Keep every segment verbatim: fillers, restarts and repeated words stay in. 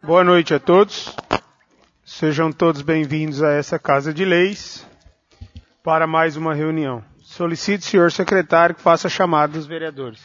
Boa noite a todos. Sejam todos bem-vindos a essa Casa de Leis para mais uma reunião. Solicito o senhor secretário que faça a chamada dos vereadores.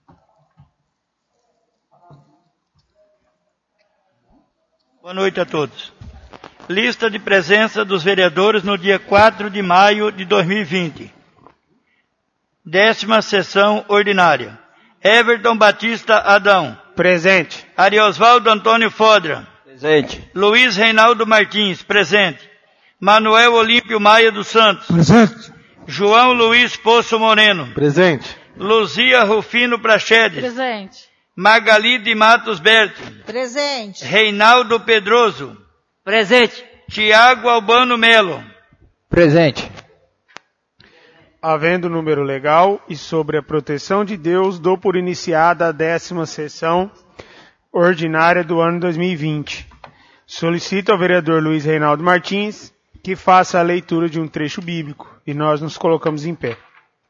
Boa noite a todos. Lista de presença dos vereadores no dia quatro de maio de dois mil e vinte. Décima sessão ordinária. Everton Batista Adão. Presente. Ariosvaldo Antônio Fodra. Presente. Luiz Reinaldo Martins. Presente. Manuel Olímpio Maia dos Santos. Presente. João Luiz Poço Moreno. Presente. Luzia Rufino Prachedes. Presente. Magali de Matos Berto. Presente. Reinaldo Pedroso. Presente. Tiago Albano Melo. Presente. Havendo número legal e sobre a proteção de Deus, dou por iniciada a décima sessão ordinária do ano dois mil e vinte. Solicito ao vereador Luiz Reinaldo Martins que faça a leitura de um trecho bíblico e nós nos colocamos em pé.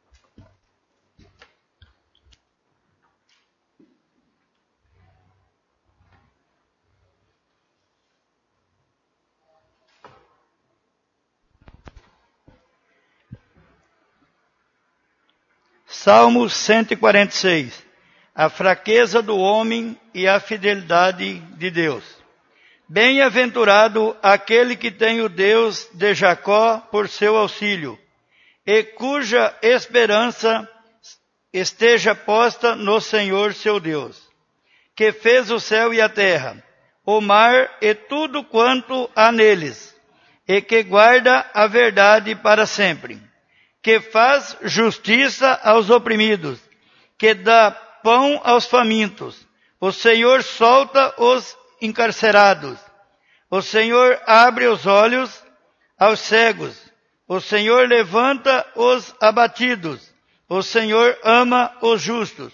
Salmo cento e quarenta e seis. A fraqueza do homem e a fidelidade de Deus. Bem-aventurado aquele que tem o Deus de Jacó por seu auxílio, e cuja esperança esteja posta no Senhor seu Deus, que fez o céu e a terra, o mar e tudo quanto há neles, e que guarda a verdade para sempre, que faz justiça aos oprimidos, que dá pão aos famintos. O Senhor solta os encarcerados. O Senhor abre os olhos aos cegos. O Senhor levanta os abatidos. O Senhor ama os justos.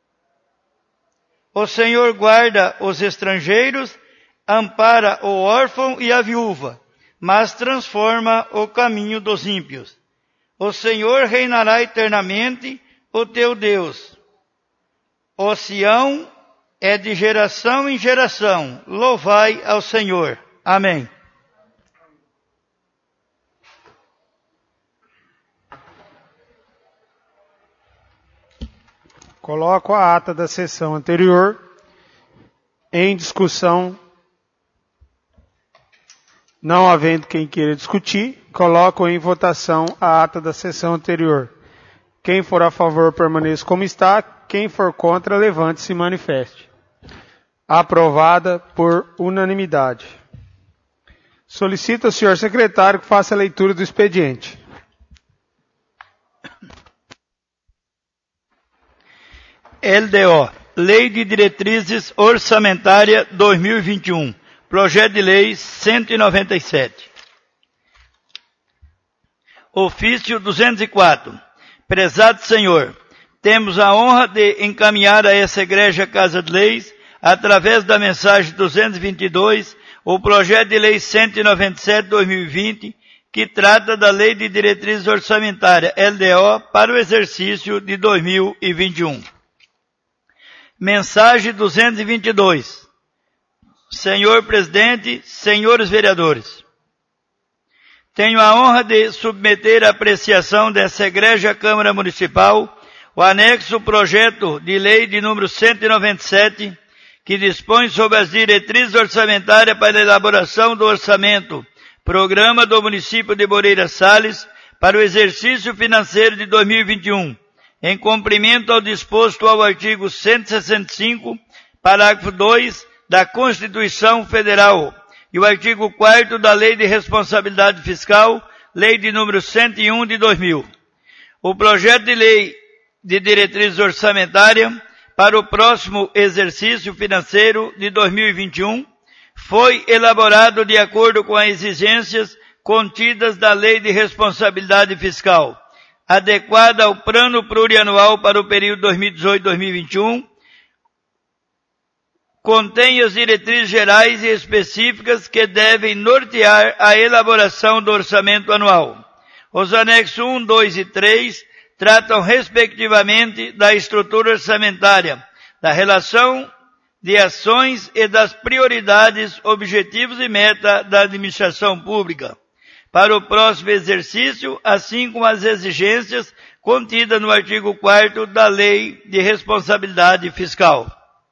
O Senhor guarda os estrangeiros, ampara o órfão e a viúva, mas transforma o caminho dos ímpios. O Senhor reinará eternamente, o teu Deus. O Sião é de geração em geração. Louvai ao Senhor. Amém. Coloco a ata da sessão anterior em discussão. Não havendo quem queira discutir, coloco em votação a ata da sessão anterior. Quem for a favor, permaneça como está. Quem for contra, levante-se e manifeste. Aprovada por unanimidade. Solicito ao senhor secretário que faça a leitura do expediente. L D O, Lei de Diretrizes Orçamentária dois mil e vinte e um. Projeto de Lei cento e noventa e sete. Ofício duzentos e quatro. Prezado Senhor, temos a honra de encaminhar a essa Igreja Casa de Leis, através da mensagem duzentos e vinte e dois, o projeto de Lei cento e noventa e sete de dois mil e vinte, que trata da Lei de Diretrizes Orçamentárias, L D O, para o exercício de dois mil e vinte e um. Mensagem duzentos e vinte e dois. Senhor Presidente, senhores vereadores, tenho a honra de submeter à apreciação dessa Igreja Câmara Municipal o anexo projeto de lei de número cento e noventa e sete, que dispõe sobre as diretrizes orçamentárias para a elaboração do orçamento, programa do município de Moreira Salles, para o exercício financeiro de dois mil e vinte e um, em cumprimento ao disposto ao artigo cento e sessenta e cinco, parágrafo dois, da Constituição Federal e o artigo quarto da Lei de Responsabilidade Fiscal, Lei de número cento e um de dois mil. O projeto de lei de diretrizes orçamentárias para o próximo exercício financeiro de dois mil e vinte e um foi elaborado de acordo com as exigências contidas da Lei de Responsabilidade Fiscal, adequada ao Plano Plurianual para o período dois mil e dezoito a dois mil e vinte e um, contém as diretrizes gerais e específicas que devem nortear a elaboração do orçamento anual. Os anexos um, dois e três tratam respectivamente da estrutura orçamentária, da relação de ações e das prioridades, objetivos e meta da administração pública para o próximo exercício, assim como as exigências contidas no artigo quarto da Lei de Responsabilidade Fiscal.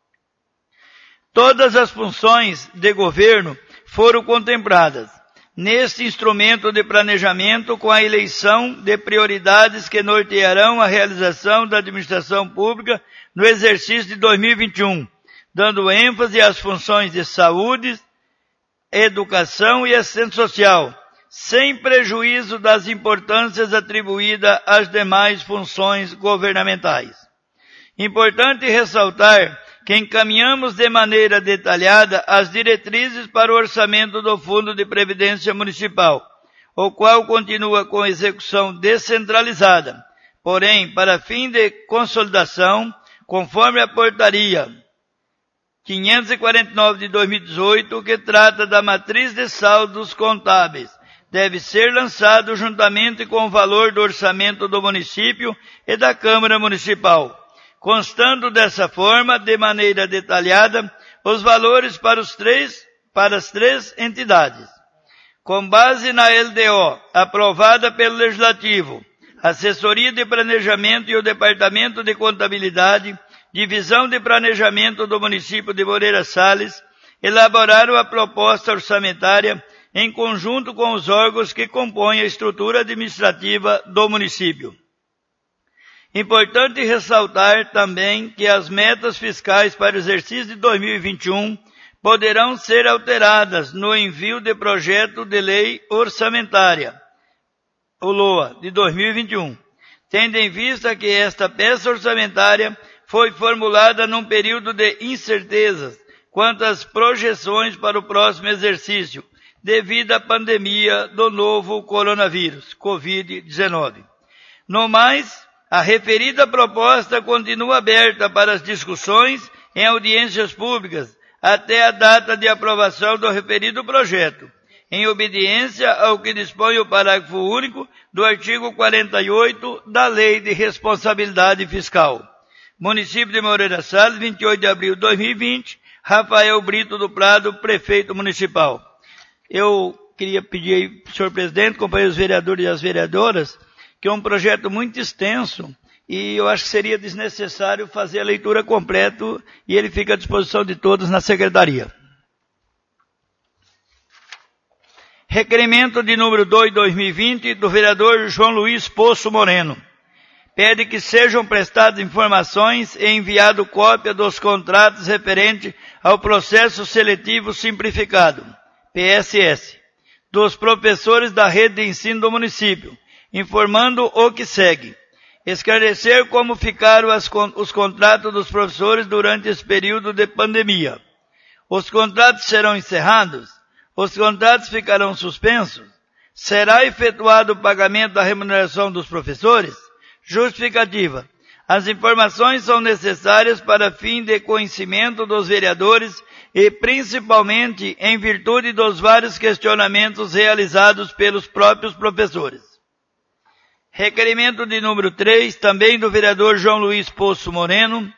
Todas as funções de governo foram contempladas neste instrumento de planejamento com a eleição de prioridades que nortearão a realização da administração pública no exercício de dois mil e vinte e um, dando ênfase às funções de saúde, educação e assistência social, sem prejuízo das importâncias atribuídas às demais funções governamentais. Importante ressaltar que encaminhamos de maneira detalhada as diretrizes para o orçamento do Fundo de Previdência Municipal, o qual continua com execução descentralizada, porém, para fim de consolidação, conforme a portaria quinhentos e quarenta e nove de dois mil e dezoito, que trata da matriz de saldos contábeis, deve ser lançado juntamente com o valor do orçamento do município e da Câmara Municipal, constando dessa forma, de maneira detalhada, os valores para, os três, para as três entidades. Com base na L D O, aprovada pelo Legislativo, Assessoria de Planejamento e o Departamento de Contabilidade, Divisão de Planejamento do município de Moreira Salles, elaboraram a proposta orçamentária em conjunto com os órgãos que compõem a estrutura administrativa do município. Importante ressaltar também que as metas fiscais para o exercício de dois mil e vinte e um poderão ser alteradas no envio de projeto de lei orçamentária, o L O A, de dois mil e vinte e um, tendo em vista que esta peça orçamentária foi formulada num período de incertezas quanto às projeções para o próximo exercício, devido à pandemia do novo coronavírus, covid dezenove. No mais, a referida proposta continua aberta para as discussões em audiências públicas até a data de aprovação do referido projeto, em obediência ao que dispõe o parágrafo único do artigo quarenta e oito da Lei de Responsabilidade Fiscal. Município de Moreira Salles, vinte e oito de abril de dois mil e vinte, Rafael Brito do Prado, Prefeito Municipal. Eu queria pedir aí, senhor presidente, companheiros vereadores e as vereadoras, que é um projeto muito extenso e eu acho que seria desnecessário fazer a leitura completa e ele fica à disposição de todos na secretaria. Requerimento de número dois de dois mil e vinte do vereador João Luiz Poço Moreno. Pede que sejam prestadas informações e enviado cópia dos contratos referentes ao processo seletivo simplificado, P S S, dos professores da rede de ensino do município, informando o que segue. Esclarecer como ficaram as, os contratos dos professores durante esse período de pandemia. Os contratos serão encerrados? Os contratos ficarão suspensos? Será efetuado o pagamento da remuneração dos professores? Justificativa. As informações são necessárias para fim de conhecimento dos vereadores e principalmente em virtude dos vários questionamentos realizados pelos próprios professores. Requerimento de número três, também do vereador João Luiz Poço Moreno,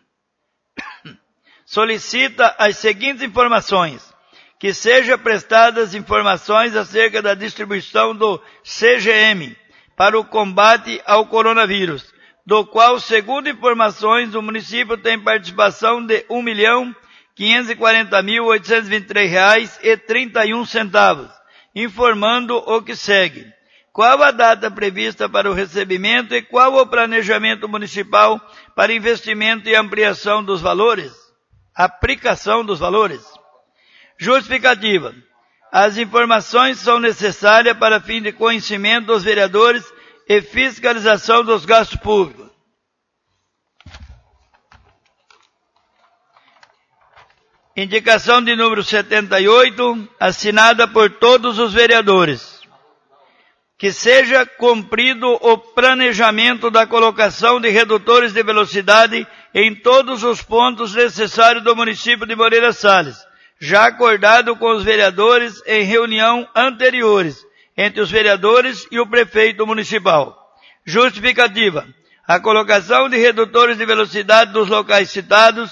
solicita as seguintes informações: que sejam prestadas informações acerca da distribuição do C G M para o combate ao coronavírus, do qual, segundo informações, o município tem participação de um milhão quinhentos e quarenta mil oitocentos e vinte e três reais e trinta e um centavos, informando o que segue. Qual a data prevista para o recebimento e qual o planejamento municipal para investimento e ampliação dos valores? Aplicação dos valores. Justificativa. As informações são necessárias para fim de conhecimento dos vereadores e fiscalização dos gastos públicos. Indicação de número setenta e oito, assinada por todos os vereadores. Que seja cumprido o planejamento da colocação de redutores de velocidade em todos os pontos necessários do município de Moreira Salles, já acordado com os vereadores em reunião anteriores, entre os vereadores e o prefeito municipal. Justificativa. A colocação de redutores de velocidade dos locais citados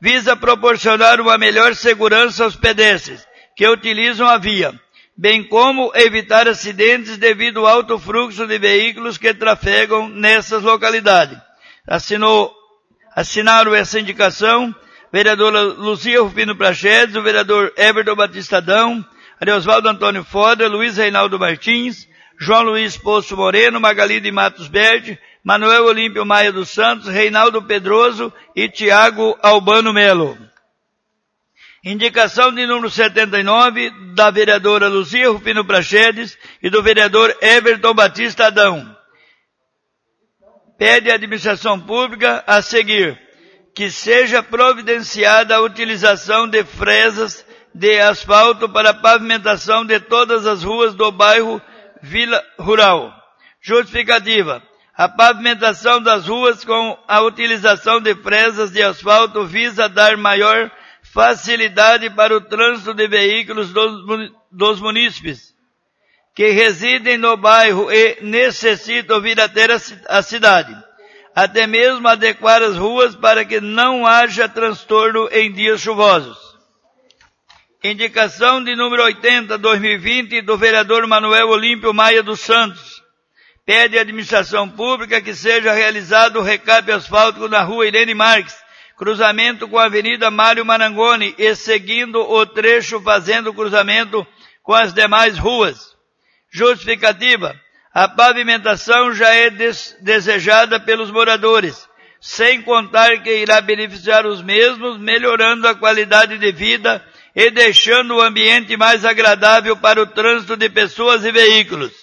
visa proporcionar uma melhor segurança aos pedestres que utilizam a via, bem como evitar acidentes devido ao alto fluxo de veículos que trafegam nessas localidades. Assinou, assinaram essa indicação vereadora Luzia Rufino Prachedes, o vereador Everton Batista Adão, Ariosvaldo Antônio Foda, Luiz Reinaldo Martins, João Luiz Poço Moreno, Magali de Matos Berti, Manuel Olímpio Maia dos Santos, Reinaldo Pedroso e Tiago Albano Melo. Indicação de número setenta e nove, da vereadora Luzia Rufino Prachedes e do vereador Everton Batista Adão. Pede à administração pública a seguir que seja providenciada a utilização de fresas de asfalto para a pavimentação de todas as ruas do bairro Vila Rural. Justificativa. A pavimentação das ruas com a utilização de fresas de asfalto visa dar maior facilidade para o trânsito de veículos dos, dos munícipes que residem no bairro e necessitam vir até a cidade. Até mesmo adequar as ruas para que não haja transtorno em dias chuvosos. Indicação de número oitenta, dois mil e vinte, do vereador Manuel Olímpio Maia dos Santos. Pede à administração pública que seja realizado o recape asfáltico na rua Irene Marques, cruzamento com a Avenida Mário Marangoni e seguindo o trecho fazendo cruzamento com as demais ruas. Justificativa. A pavimentação já é des- desejada pelos moradores, sem contar que irá beneficiar os mesmos, melhorando a qualidade de vida e deixando o ambiente mais agradável para o trânsito de pessoas e veículos.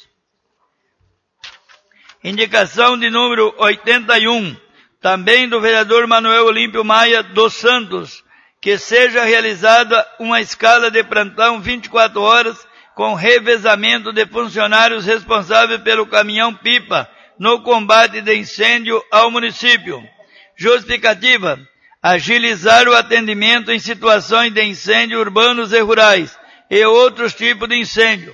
Indicação de número oitenta e um, também do vereador Manuel Olímpio Maia dos Santos, que seja realizada uma escala de plantão vinte e quatro horas com revezamento de funcionários responsáveis pelo caminhão-pipa no combate de incêndio ao município. Justificativa. Agilizar o atendimento em situações de incêndio urbanos e rurais e outros tipos de incêndio,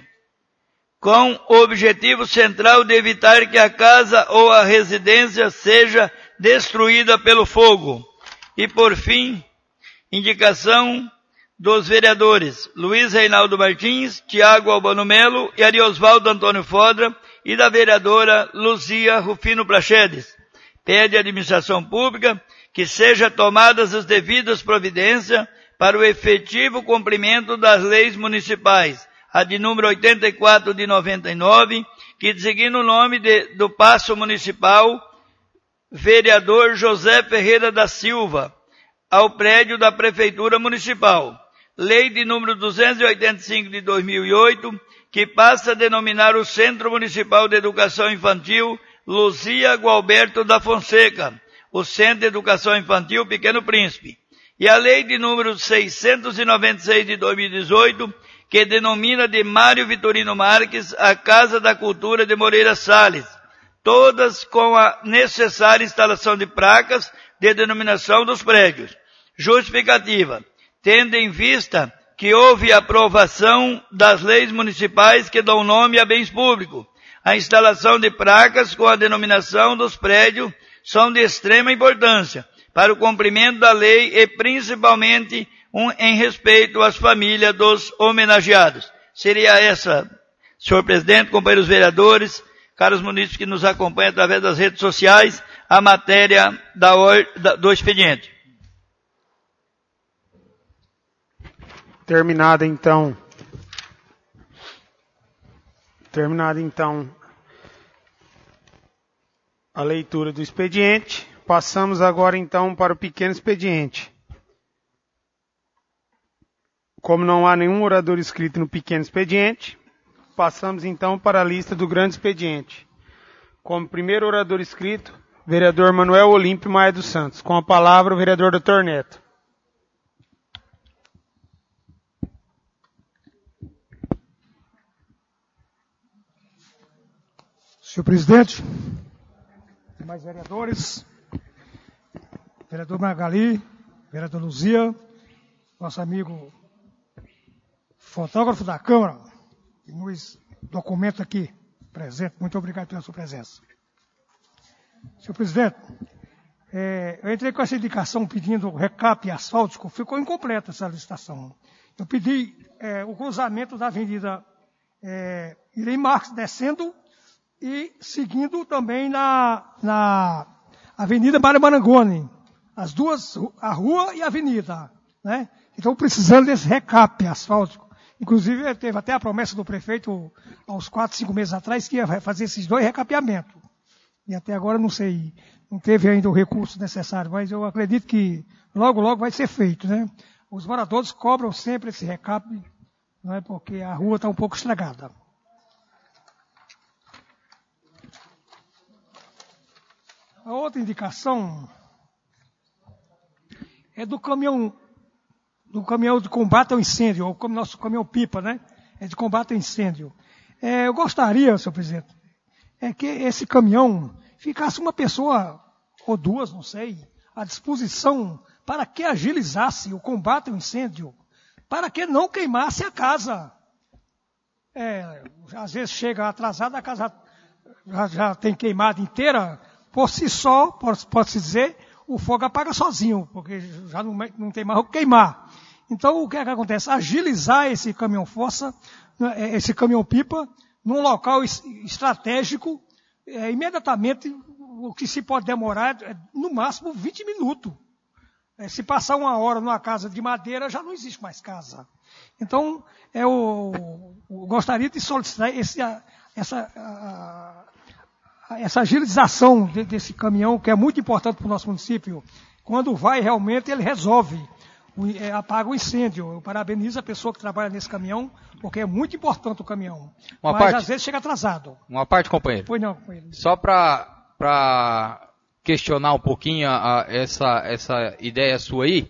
com o objetivo central de evitar que a casa ou a residência seja destruída pelo fogo. E por fim, indicação dos vereadores Luiz Reinaldo Martins, Tiago Albano Melo e Ariosvaldo Antônio Fodra e da vereadora Luzia Rufino Prachedes. Pede à administração pública que sejam tomadas as devidas providências para o efetivo cumprimento das leis municipais, a de número oitenta e quatro de noventa e nove, que designa o nome de, do Paço Municipal, vereador José Ferreira da Silva, ao prédio da Prefeitura Municipal. Lei de número duzentos e oitenta e cinco de dois mil e oito, que passa a denominar o Centro Municipal de Educação Infantil Luzia Gualberto da Fonseca, o Centro de Educação Infantil Pequeno Príncipe. E a Lei de número seiscentos e noventa e seis de dois mil e dezoito, que denomina de Mário Vitorino Marques a Casa da Cultura de Moreira Salles, todas com a necessária instalação de placas de denominação dos prédios. Justificativa. Tendo em vista que houve aprovação das leis municipais que dão nome a bens públicos, a instalação de placas com a denominação dos prédios são de extrema importância para o cumprimento da lei e principalmente um, em respeito às famílias dos homenageados. Seria essa, senhor presidente, companheiros vereadores, caros munícipes que nos acompanham através das redes sociais, a matéria da or, da, do expediente. Terminada então, terminada então a leitura do expediente, passamos agora então para o pequeno expediente. Como não há nenhum orador inscrito no pequeno expediente, passamos então para a lista do grande expediente. Como primeiro orador inscrito, vereador Manuel Olímpio Maia dos Santos. Com a palavra, o vereador doutor Neto. Senhor presidente, demais vereadores, vereador Magali, vereador Luzia, nosso amigo fotógrafo da Câmara, que nos documenta aqui presente, muito obrigado pela sua presença. Senhor presidente, É, eu entrei com essa indicação pedindo recap asfáltico, ficou incompleta essa licitação. Eu pedi é, o cruzamento da Avenida é, Irem Marques descendo e seguindo também na, na Avenida Mário Marangoni. As duas, a rua e a avenida, né? Então, precisando desse recap asfáltico. Inclusive, teve até a promessa do prefeito, há uns quatro, cinco meses atrás, que ia fazer esses dois recapeamentos. E até agora, não sei, não teve ainda o recurso necessário, mas eu acredito que logo, logo vai ser feito, né? Os moradores cobram sempre esse recap, não é? Porque a rua está um pouco estragada. A outra indicação é do caminhão, do caminhão de combate ao incêndio, ou como nosso caminhão-pipa, né? É de combate ao incêndio. É, eu gostaria, senhor presidente, é que esse caminhão ficasse uma pessoa, ou duas, não sei, à disposição para que agilizasse o combate ao incêndio, para que não queimasse a casa. É, às vezes chega atrasada, a casa já, já tem queimado inteira, por si só, pode-se dizer, o fogo apaga sozinho, porque já não, não tem mais o que queimar. Então, o que é que acontece? Agilizar esse caminhão-força, esse caminhão-pipa, num local estratégico, é, imediatamente, o que se pode demorar é, no máximo, vinte minutos. É, se passar uma hora numa casa de madeira, já não existe mais casa. Então, eu, eu gostaria de solicitar esse, essa, a, essa agilização de, desse caminhão, que é muito importante para o nosso município. Quando vai, realmente, ele resolve, o, é, apaga o incêndio. Eu parabenizo a pessoa que trabalha nesse caminhão, porque é muito importante o caminhão. Uma Mas, parte, às vezes, chega atrasado. Uma parte, companheiro. Pois não, companheiro. Só para questionar um pouquinho a, a, essa, essa ideia sua aí,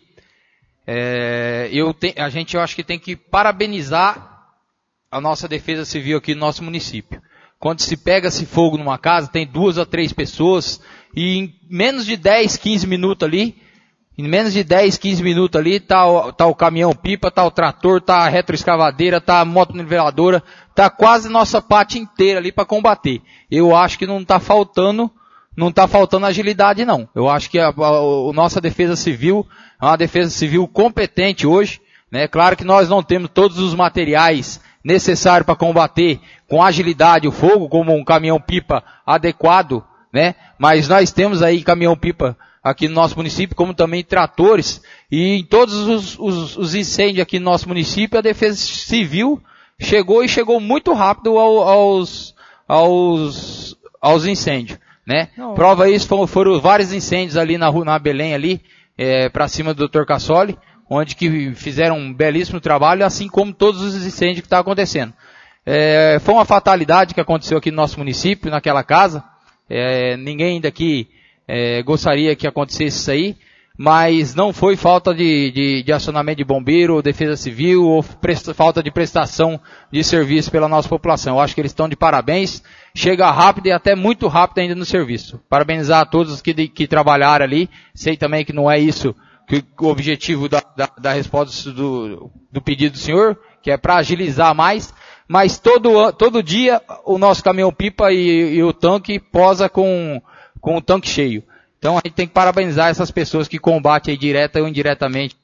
é, eu te, a gente, eu acho que tem que parabenizar a nossa defesa civil aqui no nosso município. Quando se pega esse fogo numa casa, tem duas ou três pessoas, e em menos de dez, quinze minutos ali, em menos de dez, quinze minutos ali, tá o, tá o caminhão-pipa, tá o trator, tá a retroescavadeira, tá a moto-niveladora, tá quase nossa parte inteira ali para combater. Eu acho que não tá faltando, não tá faltando agilidade não. Eu acho que a, a, a nossa defesa civil é uma defesa civil competente hoje, né? Claro que nós não temos todos os materiais necessários para combater com agilidade o fogo, como um caminhão-pipa adequado, né? Mas nós temos aí caminhão-pipa aqui no nosso município, como também tratores, e em todos os, os, os incêndios aqui no nosso município, a Defesa Civil chegou e chegou muito rápido ao, aos, aos, aos incêndios, né? Não. Prova isso, foram, foram vários incêndios ali na rua, na Belém ali, é, para cima do doutor Cassoli, onde que fizeram um belíssimo trabalho, assim como todos os incêndios que estão acontecendo. É, foi uma fatalidade que aconteceu aqui no nosso município, naquela casa, é, ninguém daqui É, gostaria que acontecesse isso aí, mas não foi falta de, de, de acionamento de bombeiro, ou defesa civil, ou presta, falta de prestação de serviço pela nossa população. Eu acho que eles estão de parabéns, chega rápido e até muito rápido ainda no serviço. Parabenizar a todos que, de, que trabalharam ali, sei também que não é isso que o objetivo da, da, da resposta do, do pedido do senhor, que é para agilizar mais, mas todo, todo dia o nosso caminhão-pipa e, e o tanque posa com com o tanque cheio. Então a gente tem que parabenizar essas pessoas que combatem aí direta ou indiretamente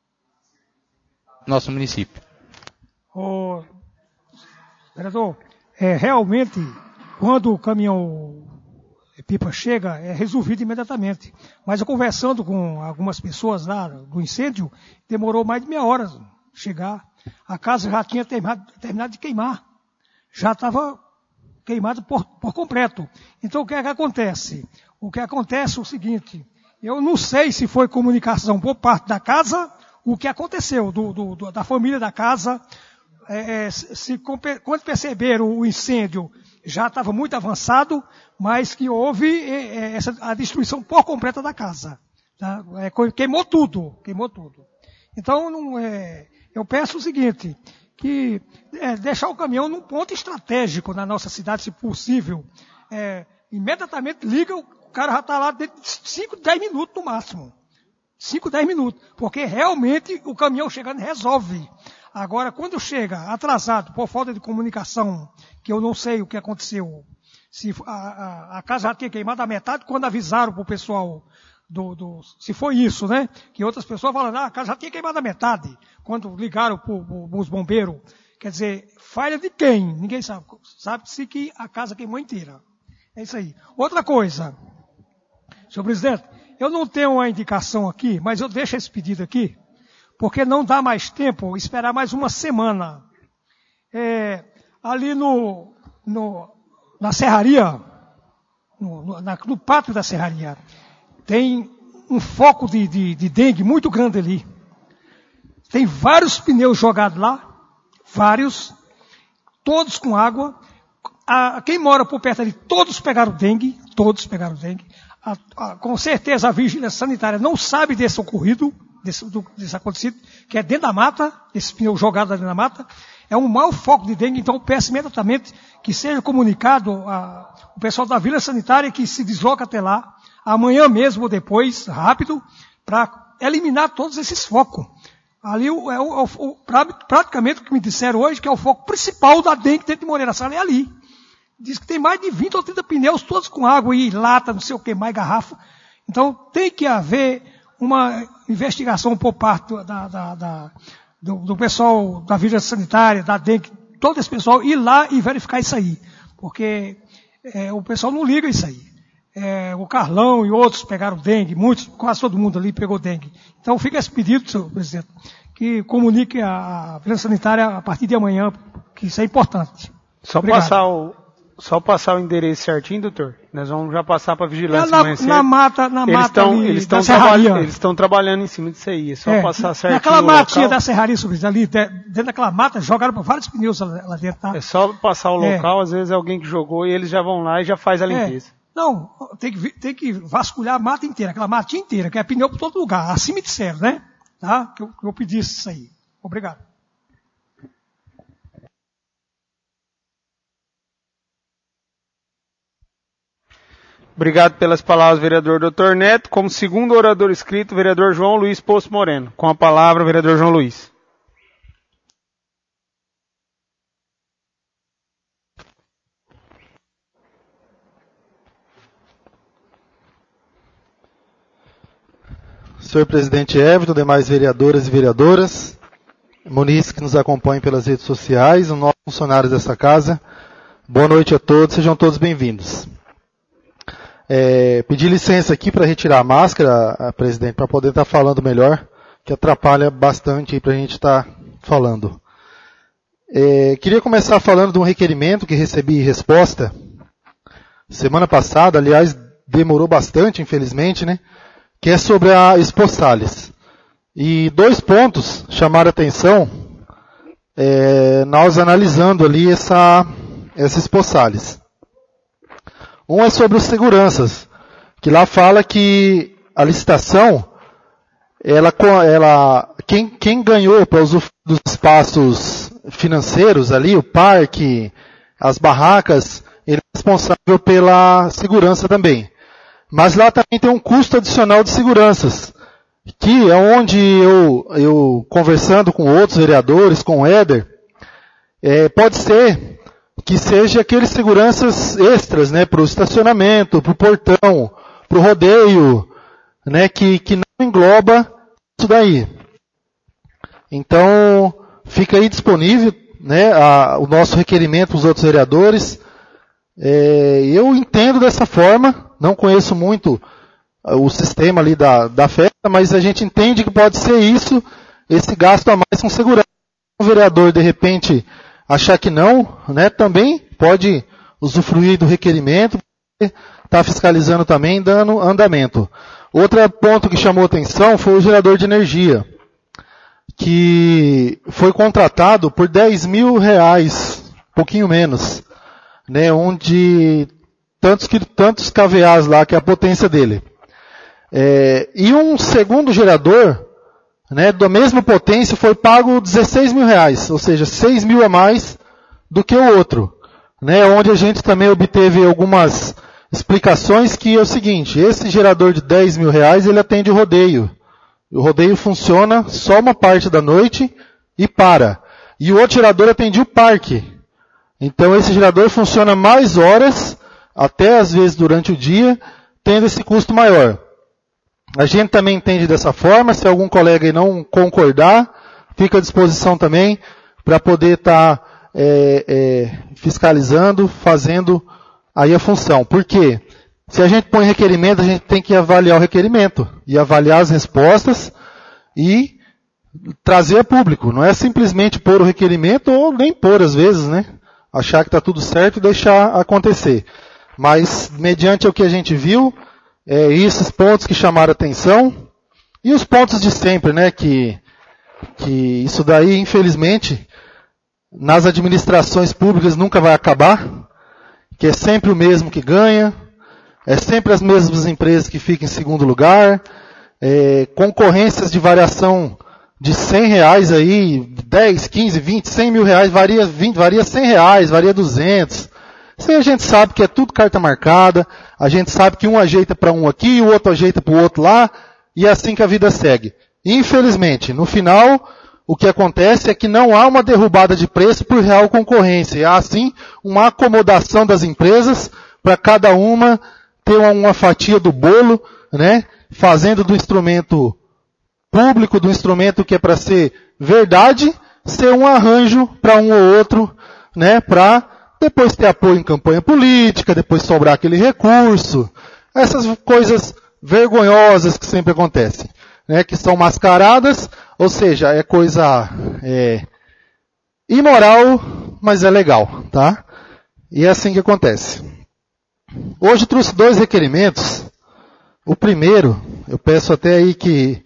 no nosso município. Ô, vereador, é, realmente, quando o caminhão pipa chega, é resolvido imediatamente. Mas eu conversando com algumas pessoas lá do incêndio, demorou mais de meia hora chegar. A casa já tinha terminado, terminado de queimar. Já estava queimado por, por completo. Então, o que é que acontece? O que acontece é o seguinte, eu não sei se foi comunicação por parte da casa, o que aconteceu, do, do, do, da família da casa, é, se, quando perceberam o incêndio, já estava muito avançado, mas que houve é, essa, a destruição por completa da casa. Tá? É, queimou tudo, queimou tudo. Então, não, é, eu peço o seguinte, que é, deixar o caminhão num ponto estratégico na nossa cidade, se possível. É, imediatamente liga, o cara já está lá dentro de cinco, dez minutos no máximo. cinco, dez minutos. Porque realmente o caminhão chegando resolve. Agora, quando chega atrasado, por falta de comunicação, que eu não sei o que aconteceu, se a, a, a casa já tinha queimado a metade, quando avisaram para o pessoal do, do, se foi isso, né? Que outras pessoas falam, ah, a casa já tinha queimado a metade, quando ligaram para os bombeiros. Quer dizer, falha de quem? Ninguém sabe. Sabe-se que a casa queimou inteira. É isso aí. Outra coisa, senhor presidente, eu não tenho uma indicação aqui, mas eu deixo esse pedido aqui, porque não dá mais tempo esperar mais uma semana. É, ali no, no, na serraria, no, no, na, no pátio da serraria, tem um foco de, de, de dengue muito grande ali. Tem vários pneus jogados lá, vários, todos com água. A, quem mora por perto ali, todos pegaram dengue, todos pegaram dengue. A, a, com certeza a vigilância sanitária não sabe desse ocorrido, desse, do, desse acontecido, que é dentro da mata, esse pneu jogado dentro da mata. É um mau foco de dengue, então peço imediatamente que seja comunicado a, o pessoal da Vila Sanitária que se desloca até lá, amanhã mesmo ou depois, rápido, para eliminar todos esses focos. Ali é o, é o, o, praticamente o que me disseram hoje, que é o foco principal da dengue dentro de Moreira Salles, é ali. Diz que tem mais de vinte ou trinta pneus, todos com água e lata, não sei o que mais, garrafa. Então tem que haver uma investigação por parte da, da, da, do, do pessoal da vigilância sanitária, da dengue, todo esse pessoal ir lá e verificar isso aí. Porque é, o pessoal não liga isso aí. É, o Carlão e outros pegaram dengue, muitos, quase todo mundo ali pegou dengue. Então fica esse pedido, senhor presidente, que comunique a vigilância sanitária a partir de amanhã, que isso é importante. Só Obrigado. passar o, só passar o endereço certinho, doutor. Nós vamos já passar para a vigilância. É na, na mata, na eles mata tão, ali, eles da estão serraria. trabalhando, eles estão trabalhando em cima disso aí. É só é, passar certinho. Naquela o matinha local. da serraria, senhor presidente, ali dentro daquela mata, jogaram vários pneus lá, lá dentro, tá? É só passar o É. local, às vezes é alguém que jogou e eles já vão lá e já faz a limpeza. É. Não, tem que, tem que vasculhar a mata inteira, aquela matinha inteira, que é pneu por todo lugar, assim me disseram, né? Tá? Que eu, que eu pedisse isso aí. Obrigado. Obrigado pelas palavras, vereador doutor Neto. Como segundo orador inscrito, vereador João Luiz Poço Moreno. Com a palavra, vereador João Luiz. Senhor presidente Everton, demais vereadoras e vereadoras, munícipes que nos acompanham pelas redes sociais, os nossos funcionários dessa casa, boa noite a todos, sejam todos bem-vindos. É, pedir licença aqui para retirar a máscara, a presidente, para poder estar falando melhor, que atrapalha bastante para a gente estar falando. É, queria começar falando de um requerimento que recebi resposta semana passada, aliás, demorou bastante, infelizmente, né? Que é sobre a Expo Salles. E dois pontos chamaram a atenção, é, nós analisando ali essa, essa Expo Salles. Um é sobre os seguranças, que lá fala que a licitação, ela, ela, quem, quem ganhou para usufruir dos espaços financeiros ali, o parque, as barracas, ele é responsável pela segurança também. Mas lá também tem um custo adicional de seguranças, que é onde eu, eu conversando com outros vereadores, com o Éder, é, pode ser que seja aqueles seguranças extras, né, para o estacionamento, para o portão, para o rodeio, né, que, que não engloba isso daí. Então, fica aí disponível, né, a, o nosso requerimento para os outros vereadores. É, eu entendo dessa forma, não conheço muito o sistema ali da, da festa, mas a gente entende que pode ser isso, esse gasto a mais com segurança. O vereador, de repente, achar que não, né, também pode usufruir do requerimento, está fiscalizando também, dando andamento. Outro ponto que chamou atenção foi o gerador de energia, que foi contratado por dez mil reais, pouquinho menos, né, onde tantos, tantos K V As lá, que é a potência dele. É, e um segundo gerador, né, da mesma potência, foi pago dezesseis mil reais, ou seja, seis mil a mais do que o outro, né, onde a gente também obteve algumas explicações que é o seguinte, esse gerador de dez mil reais, ele atende o rodeio. O rodeio funciona só uma parte da noite e para. E o outro gerador atende o parque. Então esse gerador funciona mais horas, até às vezes durante o dia, tendo esse custo maior. A gente também entende dessa forma. Se algum colega aí não concordar, fica à disposição também para poder estar tá, é, é, fiscalizando, fazendo aí a função. Por quê? Se a gente põe requerimento, a gente tem que avaliar o requerimento e avaliar as respostas e trazer a público. Não é simplesmente pôr o requerimento ou nem pôr às vezes, né? Achar que está tudo certo e deixar acontecer. Mas, mediante o que a gente viu, é, esses pontos que chamaram atenção e os pontos de sempre, né? Que, que isso daí, infelizmente, nas administrações públicas nunca vai acabar, que é sempre o mesmo que ganha, é sempre as mesmas empresas que ficam em segundo lugar, é, concorrências de variação de cem reais aí, dez, quinze, vinte, cem mil reais, varia, vinte, varia cem reais, varia duzentos. Isso aí a gente sabe que é tudo carta marcada, a gente sabe que um ajeita para um aqui, o outro ajeita para o outro lá, e é assim que a vida segue. Infelizmente, no final, o que acontece é que não há uma derrubada de preço por real concorrência, há sim uma acomodação das empresas para cada uma ter uma, uma fatia do bolo, né, fazendo do instrumento público, do instrumento que é para ser verdade, ser um arranjo para um ou outro, né, para depois ter apoio em campanha política, depois sobrar aquele recurso, essas coisas vergonhosas que sempre acontecem, né, que são mascaradas, ou seja, é coisa é, imoral, mas é legal, tá? E é assim que acontece. Hoje eu trouxe dois requerimentos. O primeiro, eu peço até aí que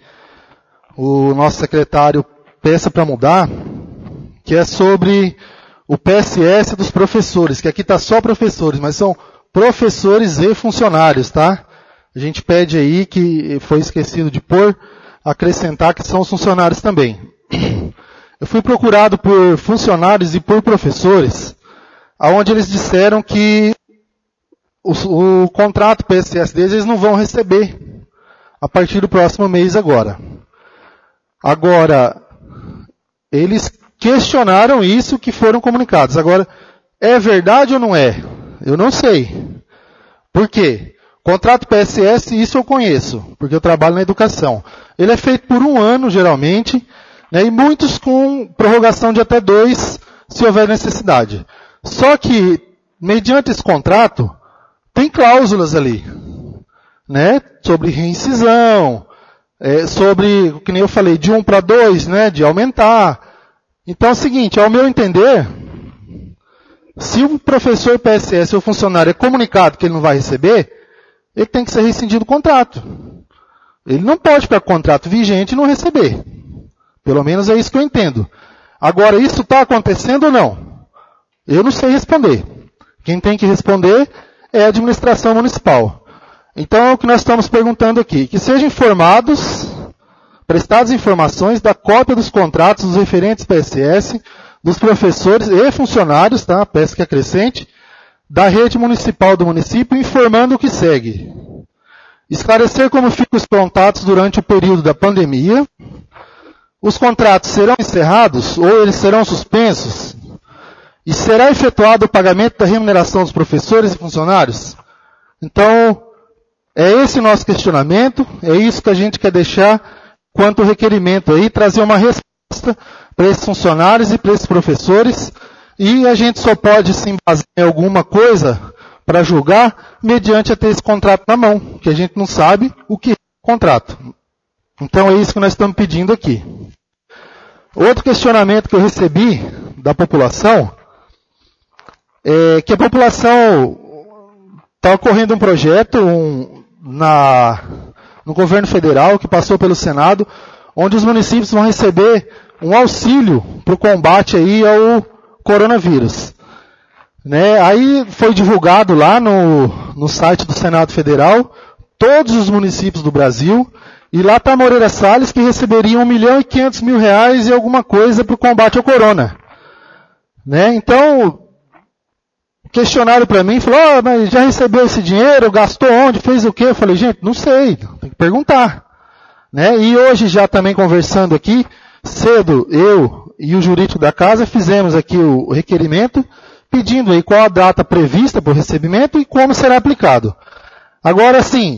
o nosso secretário peça para mudar, que é sobre o P S S dos professores, que aqui está só professores, mas são professores e funcionários, tá? A gente pede aí, que foi esquecido de pôr, acrescentar que são os funcionários também. Eu fui procurado por funcionários e por professores, aonde eles disseram que o, o contrato P S S deles eles não vão receber a partir do próximo mês agora. Agora, eles questionaram isso que foram comunicados. Agora, é verdade ou não é? Eu não sei. Por quê? Contrato P S S, isso eu conheço, porque eu trabalho na educação. Ele é feito por um ano, geralmente, né, e muitos com prorrogação de até dois, se houver necessidade. Só que, mediante esse contrato, tem cláusulas ali, né, sobre reincisão, é, sobre, que nem eu falei, de um para dois, né, de aumentar. Então é o seguinte, ao meu entender, se o professor P S S ou funcionário é comunicado que ele não vai receber, ele tem que ser rescindido o contrato. Ele não pode ficar com contrato vigente e não receber. Pelo menos é isso que eu entendo. Agora, isso está acontecendo ou não? Eu não sei responder. Quem tem que responder é a administração municipal. Então, é o que nós estamos perguntando aqui. Que sejam informados, prestadas informações da cópia dos contratos dos referentes P S S, dos professores e funcionários, tá? Peço que acrescente, da rede municipal do município, informando o que segue. Esclarecer como ficam os contatos durante o período da pandemia. Os contratos serão encerrados ou eles serão suspensos? E será efetuado o pagamento da remuneração dos professores e funcionários? Então, é esse o nosso questionamento, é isso que a gente quer deixar quanto ao requerimento aí, trazer uma resposta para esses funcionários e para esses professores, e a gente só pode se embasar em alguma coisa para julgar mediante a ter esse contrato na mão, que a gente não sabe o que é o contrato. Então é isso que nós estamos pedindo aqui. Outro questionamento que eu recebi da população é que a população está ocorrendo um projeto um, na, no governo federal que passou pelo Senado, onde os municípios vão receber um auxílio para o combate aí ao coronavírus. Né? Aí foi divulgado lá no, no site do Senado Federal todos os municípios do Brasil, e lá está Moreira Salles, que receberia um milhão e quinhentos mil reais e alguma coisa para o combate ao corona. Né? Então, questionaram para mim, falou, oh, mas já recebeu esse dinheiro, gastou onde, fez o quê? Eu falei, gente, não sei, tem que perguntar. Né? E hoje já também conversando aqui, cedo, eu e o jurídico da casa fizemos aqui o requerimento, pedindo aí qual a data prevista para o recebimento e como será aplicado. Agora sim,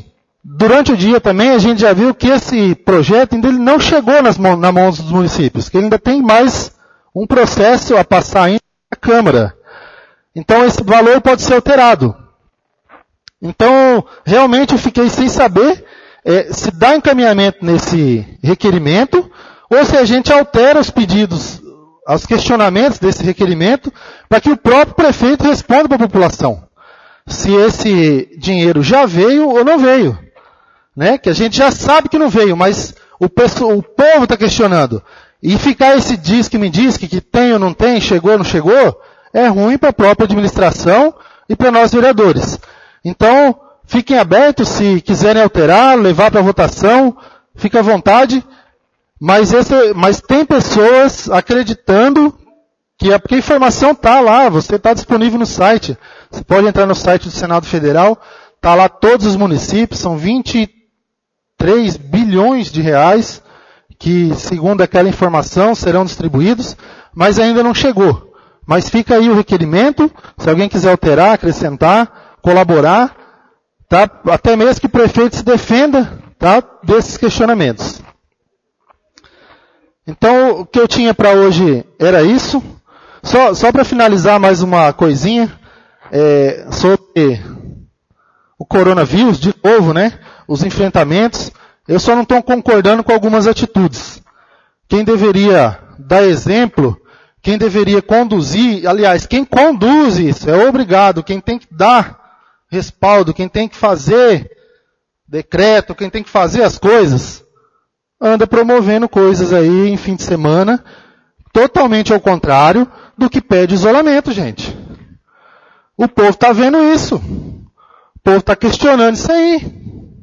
durante o dia também a gente já viu que esse projeto ainda não chegou nas mãos, na mão dos municípios, que ele ainda tem mais um processo a passar ainda na Câmara. Então esse valor pode ser alterado. Então, realmente eu fiquei sem saber é, se dá encaminhamento nesse requerimento, ou se a gente altera os pedidos, os questionamentos desse requerimento, para que o próprio prefeito responda para a população. Se esse dinheiro já veio ou não veio. Né? Que a gente já sabe que não veio, mas o, pessoal, o povo está questionando. E ficar esse diz que me diz que, que tem ou não tem, chegou ou não chegou, é ruim para a própria administração e para nós vereadores. Então, fiquem abertos, se quiserem alterar, levar para votação, fique à vontade. Mas, esse, mas tem pessoas acreditando que a, porque a informação está lá, você está disponível no site. Você pode entrar no site do Senado Federal, está lá todos os municípios, são vinte e três bilhões de reais que, segundo aquela informação, serão distribuídos, mas ainda não chegou. Mas fica aí o requerimento, se alguém quiser alterar, acrescentar, colaborar, tá? Até mesmo que o prefeito se defenda, tá? Desses questionamentos. Então, o que eu tinha para hoje era isso. Só, só para finalizar mais uma coisinha, é, sobre o coronavírus, de novo, né? Os enfrentamentos. Eu só não estou concordando com algumas atitudes. Quem deveria dar exemplo, quem deveria conduzir, aliás, quem conduz isso é obrigado, quem tem que dar respaldo, quem tem que fazer decreto, quem tem que fazer as coisas, anda promovendo coisas aí em fim de semana, totalmente ao contrário do que pede isolamento, gente. O povo está vendo isso. O povo está questionando isso aí.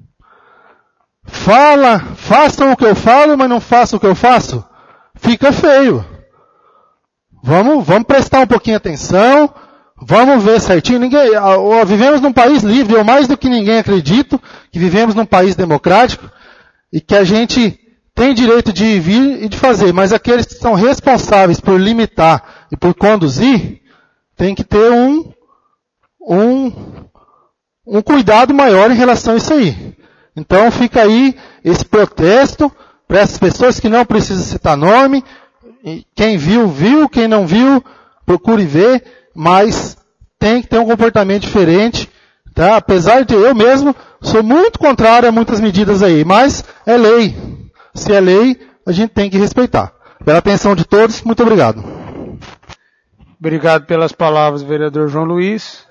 Fala, façam o que eu falo, mas não façam o que eu faço. Fica feio. Vamos, vamos prestar um pouquinho atenção. Vamos ver certinho. Ninguém, vivemos num país livre. Eu mais do que ninguém acredito que vivemos num país democrático e que a gente tem direito de vir e de fazer. Mas aqueles que são responsáveis por limitar e por conduzir, tem que ter um, um, um cuidado maior em relação a isso aí. Então fica aí esse protesto para essas pessoas que não precisam citar nome. Quem viu, viu. Quem não viu, procure ver. Mas tem que ter um comportamento diferente. Tá? Apesar de eu mesmo sou muito contrário a muitas medidas aí. Mas é lei. Se é lei, a gente tem que respeitar. Pela atenção de todos, muito obrigado. Obrigado pelas palavras, vereador João Luiz.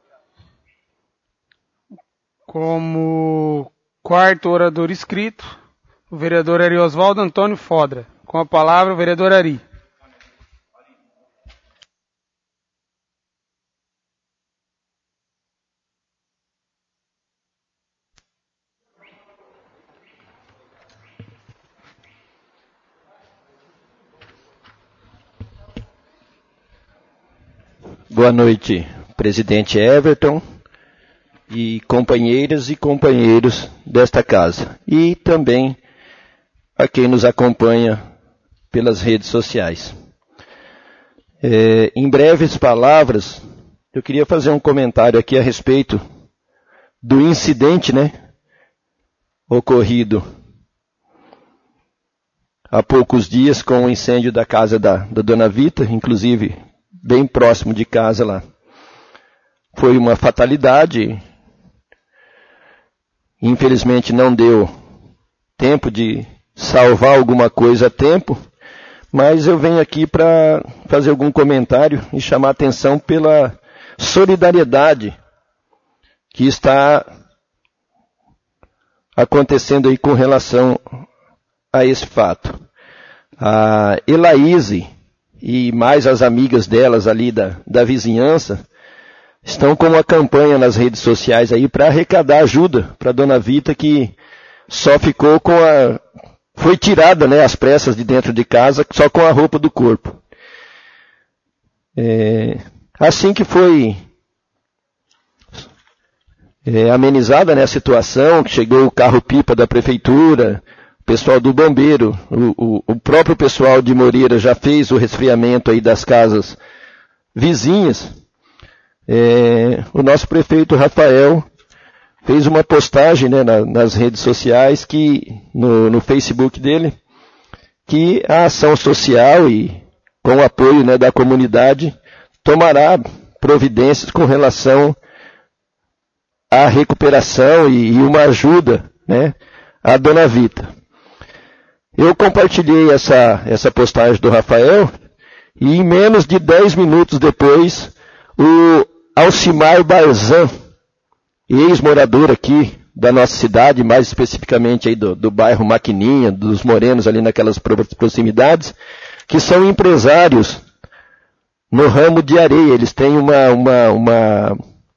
Como quarto orador inscrito, o vereador Ari Oswaldo Antônio Fodra. Com a palavra, o vereador Ari. Boa noite, presidente Everton e companheiras e companheiros desta casa. E também a quem nos acompanha pelas redes sociais. É, em breves palavras, eu queria fazer um comentário aqui a respeito do incidente, né, ocorrido há poucos dias com o incêndio da casa da, da Dona Vita, inclusive bem próximo de casa lá. Foi uma fatalidade. Infelizmente não deu tempo de salvar alguma coisa a tempo, mas eu venho aqui para fazer algum comentário e chamar a atenção pela solidariedade que está acontecendo aí com relação a esse fato. A Elaíse e mais as amigas delas ali da, da vizinhança estão com uma campanha nas redes sociais aí para arrecadar ajuda para a Dona Vita, que só ficou com a... foi tirada, né, às pressas de dentro de casa, só com a roupa do corpo. É, assim que foi é, amenizada, né, a situação, chegou o carro-pipa da prefeitura, o pessoal do bombeiro, o, o, o próprio pessoal de Moreira já fez o resfriamento aí das casas vizinhas. É, o nosso prefeito Rafael fez uma postagem, né, na, nas redes sociais, que no, no Facebook dele, que a ação social e com o apoio, né, da comunidade tomará providências com relação à recuperação e, e uma ajuda, né, à Dona Vita. Eu compartilhei essa, essa postagem do Rafael e em menos de dez minutos depois, o Alcimar Barzan, ex-morador aqui da nossa cidade, mais especificamente aí do, do bairro Maquininha, dos Morenos ali naquelas proximidades, que são empresários no ramo de areia. Eles têm uma, uma, uma,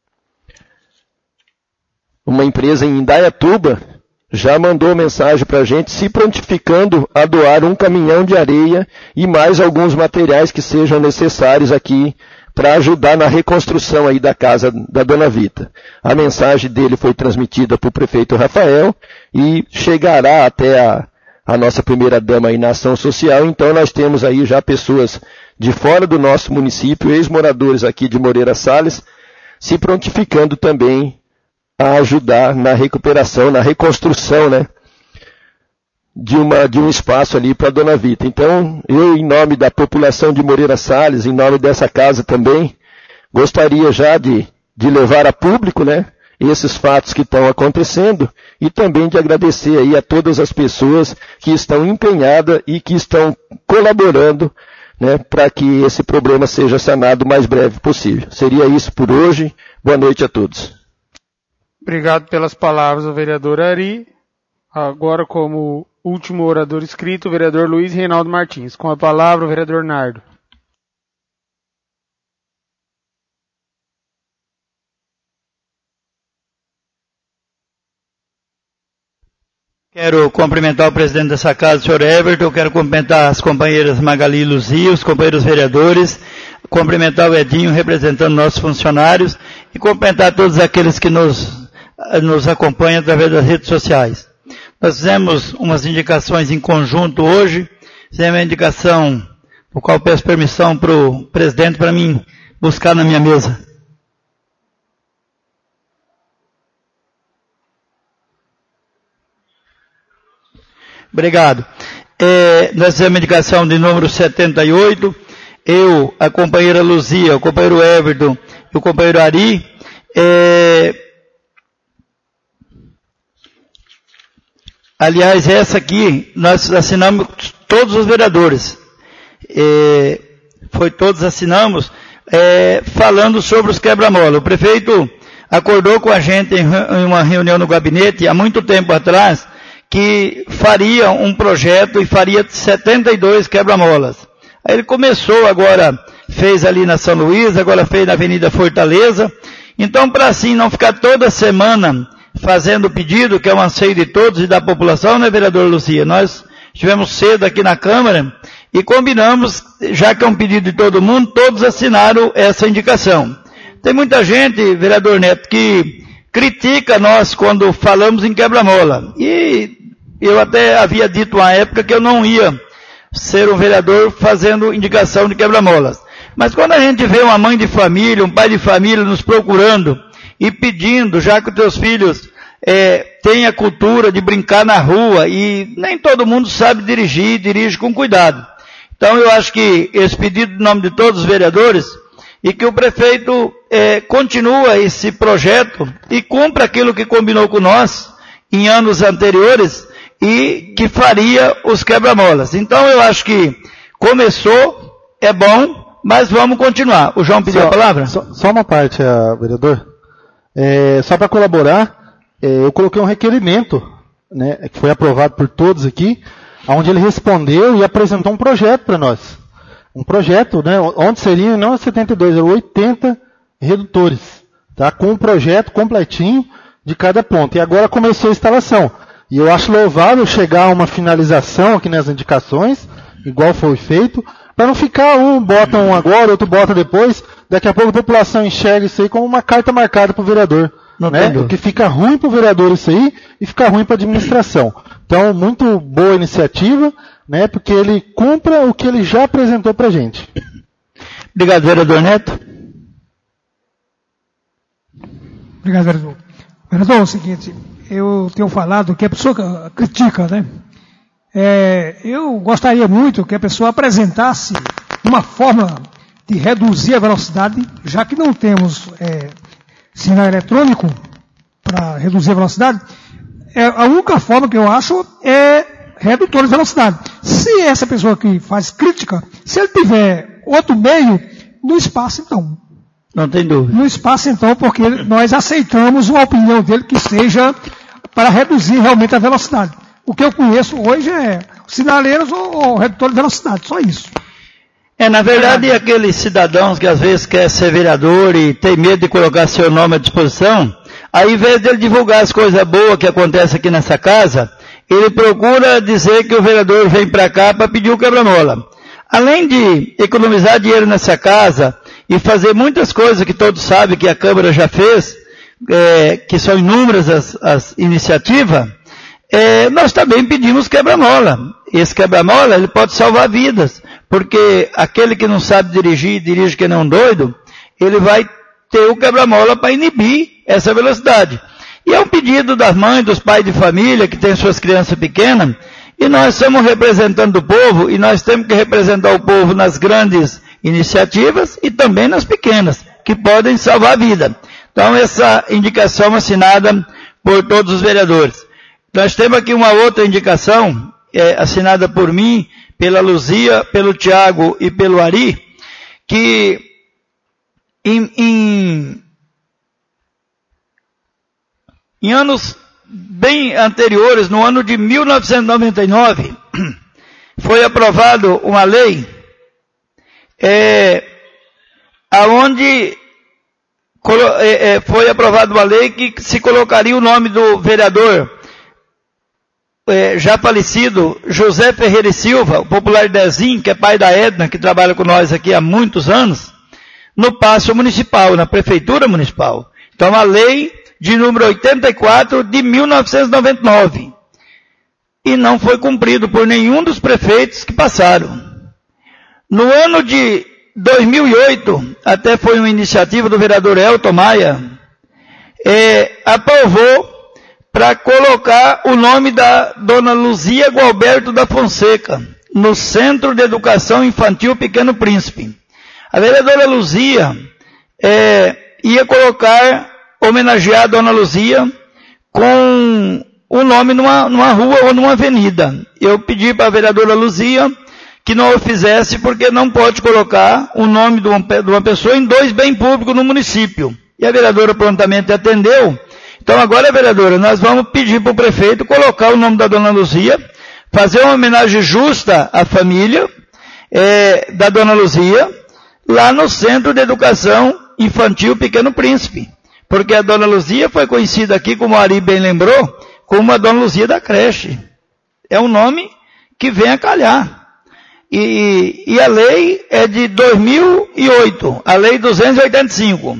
uma empresa em Indaiatuba, já mandou mensagem para a gente se prontificando a doar um caminhão de areia e mais alguns materiais que sejam necessários aqui para ajudar na reconstrução aí da casa da Dona Vita. A mensagem dele foi transmitida para o prefeito Rafael e chegará até a, a nossa primeira dama aí na ação social. Então nós temos aí já pessoas de fora do nosso município, ex-moradores aqui de Moreira Salles, se prontificando também a ajudar na recuperação, na reconstrução, né, de, uma, de um espaço ali para a Dona Vita. Então, eu, em nome da população de Moreira Salles, em nome dessa casa também, gostaria já de, de levar a público, né, esses fatos que estão acontecendo e também de agradecer aí a todas as pessoas que estão empenhadas e que estão colaborando, né, para que esse problema seja sanado o mais breve possível. Seria isso por hoje. Boa noite a todos. Obrigado pelas palavras ao vereador Ari. Agora, como último orador inscrito, o vereador Luiz Reinaldo Martins. Com a palavra, o vereador Nardo. Quero cumprimentar o presidente dessa casa, o senhor Everton. Quero cumprimentar as companheiras Magali e Luzia, os companheiros vereadores. Cumprimentar o Edinho, representando nossos funcionários. E cumprimentar todos aqueles que nos nos acompanha através das redes sociais. Nós fizemos umas indicações em conjunto hoje, fizemos uma indicação, por qual peço permissão para o presidente para mim buscar na minha mesa. Obrigado. É, nós fizemos uma indicação de número setenta e oito, eu, a companheira Luzia, o companheiro Everton e o companheiro Ari, é, aliás, essa aqui, nós assinamos todos os vereadores. É, foi todos assinamos, é, falando sobre os quebra-mola. O prefeito acordou com a gente em, em uma reunião no gabinete, há muito tempo atrás, que faria um projeto e faria setenta e dois quebra-molas. Aí ele começou agora, fez ali na São Luís, agora fez na Avenida Fortaleza. Então, para assim não ficar toda semana fazendo o pedido, que é um anseio de todos e da população, né, vereador Lucia? Nós estivemos cedo aqui na Câmara e combinamos, já que é um pedido de todo mundo, todos assinaram essa indicação. Tem muita gente, vereador Neto, que critica nós quando falamos em quebra-mola. E eu até havia dito à época que eu não ia ser um vereador fazendo indicação de quebra-molas. Mas quando a gente vê uma mãe de família, um pai de família nos procurando e pedindo, já que os teus filhos é, têm a cultura de brincar na rua, e nem todo mundo sabe dirigir, dirige com cuidado. Então eu acho que esse pedido em nome de todos os vereadores, e que o prefeito é, continua esse projeto e cumpra aquilo que combinou com nós em anos anteriores, e que faria os quebra-molas. Então eu acho que começou, é bom, mas vamos continuar. O João pediu só, a palavra? Só, só uma parte, uh, vereador. É, só para colaborar, é, eu coloquei um requerimento, né, que foi aprovado por todos aqui, onde ele respondeu e apresentou um projeto para nós. Um projeto, né, onde seriam não setenta e dois, eram oitenta redutores, tá, com um projeto completinho de cada ponto. E agora começou a instalação. E eu acho louvável chegar a uma finalização aqui nas indicações, igual foi feito, para não ficar um bota um agora, outro bota depois, daqui a pouco a população enxerga isso aí como uma carta marcada para o vereador. Né? O que fica ruim para o vereador isso aí e fica ruim para a administração. Então, muito boa iniciativa, né? Porque ele cumpra o que ele já apresentou para a gente. Obrigado, vereador Neto. Obrigado, vereador. Vereador, é o seguinte, eu tenho falado que a pessoa critica, né? É, eu gostaria muito que a pessoa apresentasse uma forma de reduzir a velocidade, já que não temos é, sinal eletrônico para reduzir a velocidade. É, a única forma que eu acho é redutor de velocidade. Se essa pessoa que faz crítica, se ele tiver outro meio, no espaço então. Não tem dúvida. No espaço então, porque nós aceitamos uma opinião dele que seja para reduzir realmente a velocidade. O que eu conheço hoje é sinaleiros ou, ou redutor de velocidade, só isso. É, na verdade, é. Aqueles cidadãos que às vezes quer ser vereador e tem medo de colocar seu nome à disposição, aí, em vez dele divulgar as coisas boas que acontecem aqui nessa casa, ele procura dizer que o vereador vem para cá para pedir o quebra-mola. Além de economizar dinheiro nessa casa e fazer muitas coisas que todos sabem que a Câmara já fez, é, que são inúmeras as, as iniciativas, é, nós também pedimos quebra-mola. Esse quebra-mola, ele pode salvar vidas, porque aquele que não sabe dirigir, dirige que nem um doido, ele vai ter o quebra-mola para inibir essa velocidade. E é um pedido das mães, dos pais de família, que têm suas crianças pequenas, e nós somos representantes do povo, e nós temos que representar o povo nas grandes iniciativas e também nas pequenas, que podem salvar a vida. Então, essa indicação assinada por todos os vereadores. Nós temos aqui uma outra indicação, é, assinada por mim, pela Luzia, pelo Tiago e pelo Ari, que em, em, em anos bem anteriores, no ano de mil novecentos e noventa e nove, foi aprovado uma lei é, aonde é, é, foi aprovada uma lei que se colocaria o nome do vereador é, já falecido, José Ferreira e Silva, o popular Dezinho, que é pai da Edna, que trabalha com nós aqui há muitos anos, no Paço Municipal, na Prefeitura Municipal. Então, a lei de número oitenta e quatro de mil novecentos e noventa e nove. E não foi cumprido por nenhum dos prefeitos que passaram. No ano de dois mil e oito, até foi uma iniciativa do vereador Elton Maia, é, aprovou para colocar o nome da dona Luzia Gualberto da Fonseca no Centro de Educação Infantil Pequeno Príncipe. A vereadora Luzia é, ia colocar, homenagear a dona Luzia com o nome numa, numa rua ou numa avenida. Eu pedi para a vereadora Luzia que não o fizesse porque não pode colocar o nome de uma, de uma pessoa em dois bens públicos no município. E a vereadora prontamente atendeu. Então agora, vereadora, nós vamos pedir para o prefeito colocar o nome da dona Luzia, fazer uma homenagem justa à família é, da dona Luzia, lá no Centro de Educação Infantil Pequeno Príncipe. Porque a dona Luzia foi conhecida aqui, como a Ari bem lembrou, como a dona Luzia da creche. É um nome que vem a calhar. E, e a lei é de dois mil e oito, a lei duzentos e oitenta e cinco.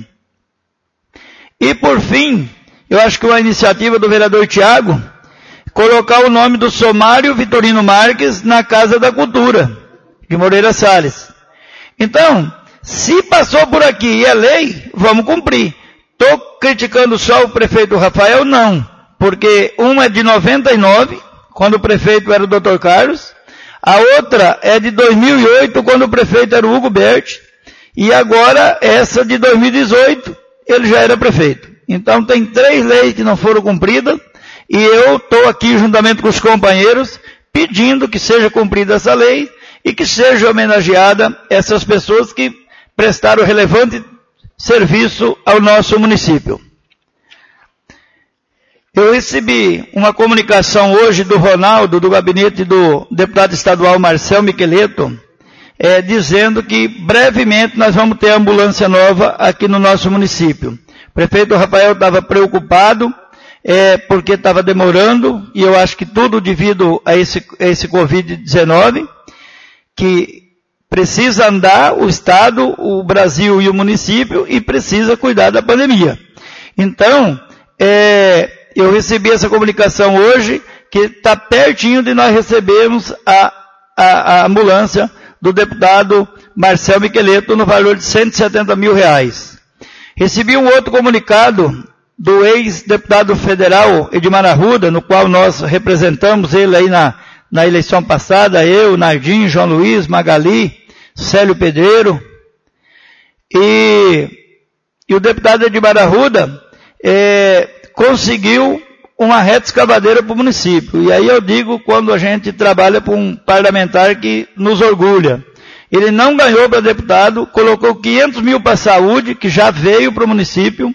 E por fim, eu acho que uma iniciativa do vereador Tiago, colocar o nome do Somário Vitorino Marques na Casa da Cultura, de Moreira Salles. Então, se passou por aqui e é lei, vamos cumprir. Estou criticando só o prefeito Rafael? Não, porque uma é de noventa e nove, quando o prefeito era o doutor Carlos, a outra é de dois mil e oito, quando o prefeito era o Hugo Berti, e agora essa de dois mil e dezoito, ele já era prefeito. Então tem três leis que não foram cumpridas, e eu estou aqui juntamente com os companheiros, pedindo que seja cumprida essa lei, e que seja homenageada essas pessoas que prestaram relevante serviço ao nosso município. Eu recebi uma comunicação hoje do Ronaldo, do gabinete do deputado estadual Marcel Miqueleto, é, dizendo que brevemente nós vamos ter ambulância nova aqui no nosso município. O prefeito Rafael estava preocupado, é, porque estava demorando, e eu acho que tudo devido a esse, a esse covid dezenove, que precisa andar o Estado, o Brasil e o município, e precisa cuidar da pandemia. Então, é, eu recebi essa comunicação hoje, que está pertinho de nós recebermos a, a, a ambulância do deputado Marcel Miqueleto no valor de cento e setenta mil reais. Recebi um outro comunicado do ex-deputado federal Edmar Arruda, no qual nós representamos ele aí na, na eleição passada, eu, Nardim, João Luiz, Magali, Célio Pedreiro, e, e o deputado Edmar Arruda é, conseguiu uma reta escavadeira para o município. E aí eu digo, quando a gente trabalha para um parlamentar que nos orgulha. Ele não ganhou para deputado, colocou quinhentos mil para a saúde, que já veio para o município,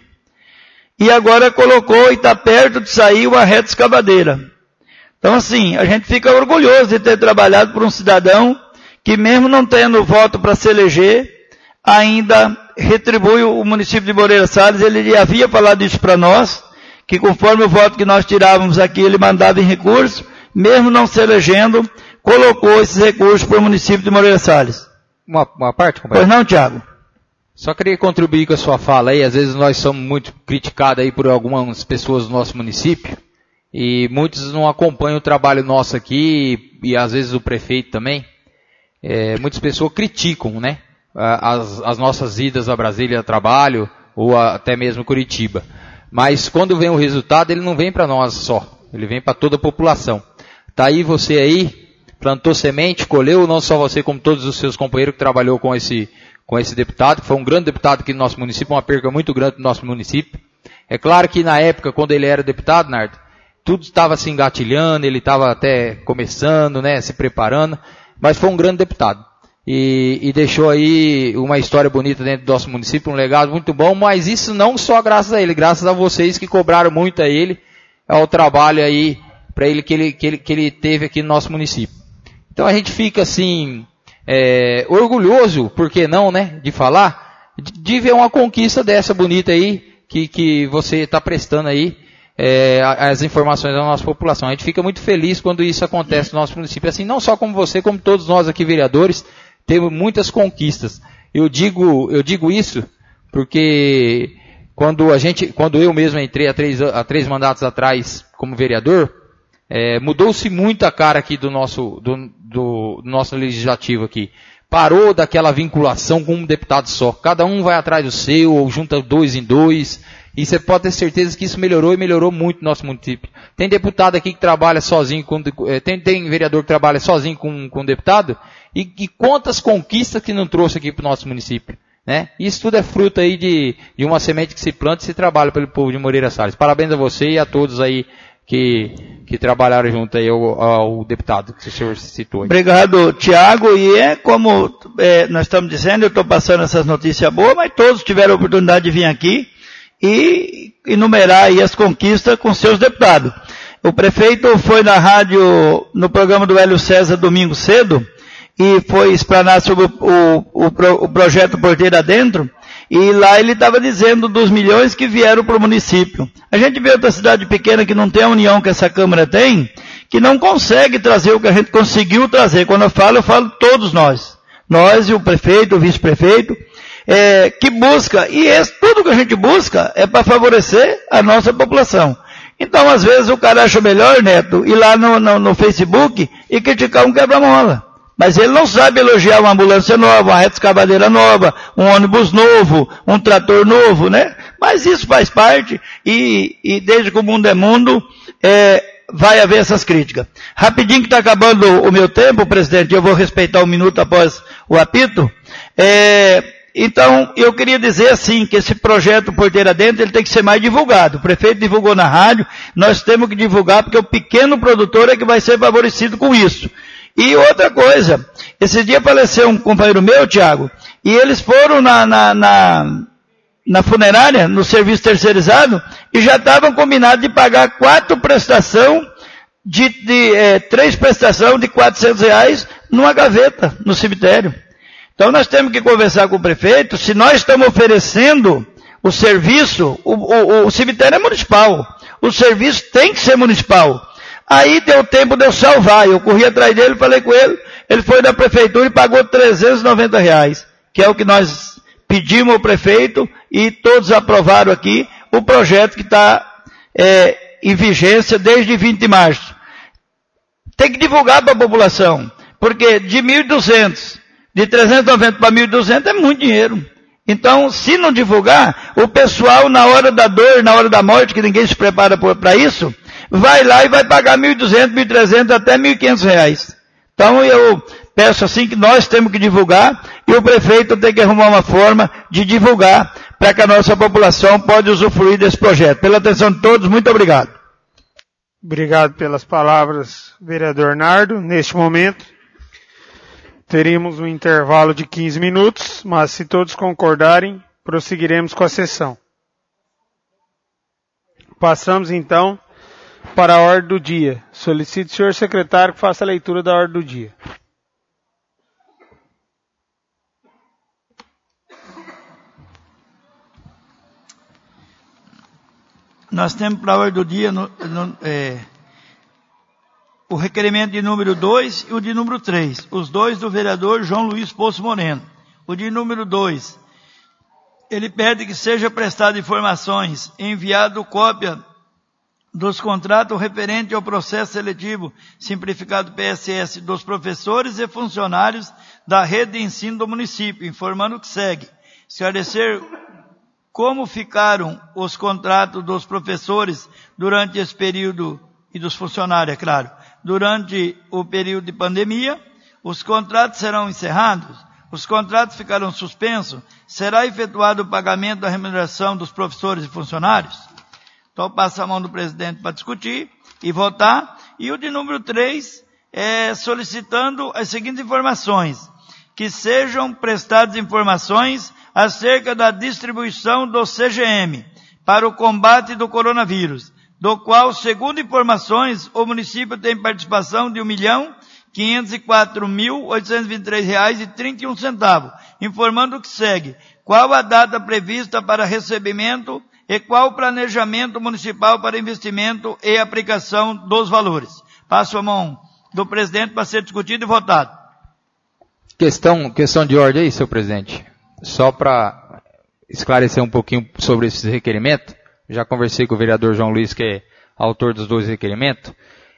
e agora colocou e está perto de sair uma reta escavadeira. Então assim, a gente fica orgulhoso de ter trabalhado por um cidadão que mesmo não tendo voto para se eleger, ainda retribui o município de Moreira Salles. Ele havia falado isso para nós, que conforme o voto que nós tirávamos aqui, ele mandava em recurso, mesmo não se elegendo, colocou esses recursos para o município de Moreira Salles. Uma, uma parte, companheiro? Pois não, Tiago? Só queria contribuir com a sua fala aí. Às vezes nós somos muito criticados aí por algumas pessoas do nosso município, e muitos não acompanham o trabalho nosso aqui, e, e às vezes o prefeito também. É, muitas pessoas criticam, né, as, as nossas idas a Brasília a trabalho, ou a, até mesmo Curitiba. Mas quando vem o resultado, ele não vem para nós só, ele vem para toda a população. Tá aí você aí, plantou semente, colheu, não só você, como todos os seus companheiros que trabalhou com esse, com esse deputado, que foi um grande deputado aqui no nosso município, uma perca muito grande no nosso município. É claro que na época, quando ele era deputado, Nardo, tudo estava se engatilhando, ele estava até começando, né, se preparando, mas foi um grande deputado. E, e deixou aí uma história bonita dentro do nosso município, um legado muito bom, mas isso não só graças a ele, graças a vocês que cobraram muito a ele, ao trabalho aí, para ele que ele, que ele que ele teve aqui no nosso município. Então a gente fica assim, é, orgulhoso, por que não, né, de falar, de, de ver uma conquista dessa bonita aí, que, que você está prestando aí, é, as informações da nossa população. A gente fica muito feliz quando isso acontece no nosso município, assim, não só como você, como todos nós aqui vereadores, temos muitas conquistas. Eu digo, eu digo isso porque quando a gente, quando eu mesmo entrei há três, há três mandatos atrás como vereador, é, mudou-se muito a cara aqui do nosso, do, do, do nosso legislativo aqui. Parou daquela vinculação com um deputado só. Cada um vai atrás do seu, ou junta dois em dois. E você pode ter certeza que isso melhorou e melhorou muito no nosso município. Tem deputado aqui que trabalha sozinho, com, tem, tem vereador que trabalha sozinho com, com deputado, e, e quantas conquistas que não trouxe aqui para o nosso município, né? Isso tudo é fruto aí de, de uma semente que se planta e se trabalha pelo povo de Moreira Salles. Parabéns a você e a todos aí que, que trabalharam junto aí ao, ao deputado que o senhor citou aí. Obrigado, Tiago, e é como é, nós estamos dizendo, eu estou passando essas notícias boas, mas todos tiveram a oportunidade de vir aqui e enumerar aí as conquistas com seus deputados. O prefeito foi na rádio, no programa do Hélio César domingo cedo, e foi explanar sobre o, o, o, o projeto Porteira Dentro, e lá ele estava dizendo dos milhões que vieram para o município. A gente vê outra cidade pequena que não tem a união que essa Câmara tem, que não consegue trazer o que a gente conseguiu trazer. Quando eu falo, eu falo todos nós. Nós e o prefeito, o vice-prefeito, É, que busca, e esse, tudo que a gente busca é para favorecer a nossa população. Então, às vezes, o cara acha melhor, Neto, ir lá no, no, no Facebook e criticar um quebra-mola. Mas ele não sabe elogiar uma ambulância nova, uma reta escavadeira nova, um ônibus novo, um trator novo, né? Mas isso faz parte, e, e desde que o mundo é mundo, é, vai haver essas críticas. Rapidinho que está acabando o meu tempo, presidente, eu vou respeitar um minuto após o apito. É... Então, eu queria dizer assim, que esse projeto Porteira Dentro, ele tem que ser mais divulgado. O prefeito divulgou na rádio, nós temos que divulgar, porque o pequeno produtor é que vai ser favorecido com isso. E outra coisa, esse dia faleceu um companheiro meu, Tiago, e eles foram na, na, na, na funerária, no serviço terceirizado, e já estavam combinados de pagar quatro prestações, de, de é, três prestações de quatrocentos reais numa gaveta, no cemitério. Então nós temos que conversar com o prefeito, se nós estamos oferecendo o serviço, o, o, o cemitério é municipal, o serviço tem que ser municipal. Aí deu tempo de eu salvar, eu corri atrás dele, falei com ele, ele foi na prefeitura e pagou trezentos e noventa reais, que é o que nós pedimos ao prefeito, e todos aprovaram aqui o projeto que está é, em vigência desde vinte de março. Tem que divulgar para a população, porque de mil e duzentos, de trezentos e noventa para mil e duzentos é muito dinheiro. Então, se não divulgar, o pessoal, na hora da dor, na hora da morte, que ninguém se prepara para isso, vai lá e vai pagar mil e duzentos, mil e trezentos, até mil e quinhentos reais. Então, eu peço assim que nós temos que divulgar e o prefeito tem que arrumar uma forma de divulgar para que a nossa população pode usufruir desse projeto. Pela atenção de todos, muito obrigado. Obrigado pelas palavras, vereador Nardo. Neste momento, teríamos um intervalo de quinze minutos, mas se todos concordarem, prosseguiremos com a sessão. Passamos então para a ordem do dia. Solicito o senhor secretário que faça a leitura da ordem do dia. Nós temos para a ordem do dia no, no, é, o requerimento de número dois e o de número três. Os dois do vereador João Luiz Poço Moreno. O de número dois, ele pede que seja prestado informações, enviado cópia dos contratos referentes ao processo seletivo simplificado P S S dos professores e funcionários da rede de ensino do município, informando o que segue. Esclarecer como ficaram os contratos dos professores durante esse período, e dos funcionários, é claro, durante o período de pandemia. Os contratos serão encerrados, os contratos ficarão suspensos, será efetuado o pagamento da remuneração dos professores e funcionários? Então, passa a mão do presidente para discutir e votar. E o de número três é solicitando as seguintes informações: que sejam prestadas informações acerca da distribuição do C G M para o combate do coronavírus, do qual, segundo informações, o município tem participação de um milhão quinhentos e quatro mil oitocentos e vinte e três reais e trinta e um centavos, informando o que segue: qual a data prevista para recebimento e qual o planejamento municipal para investimento e aplicação dos valores. Passo a mão do presidente para ser discutido e votado. Questão, questão de ordem aí, senhor presidente. Só para esclarecer um pouquinho sobre esse requerimento, já conversei com o vereador João Luiz, que é autor dos dois requerimentos.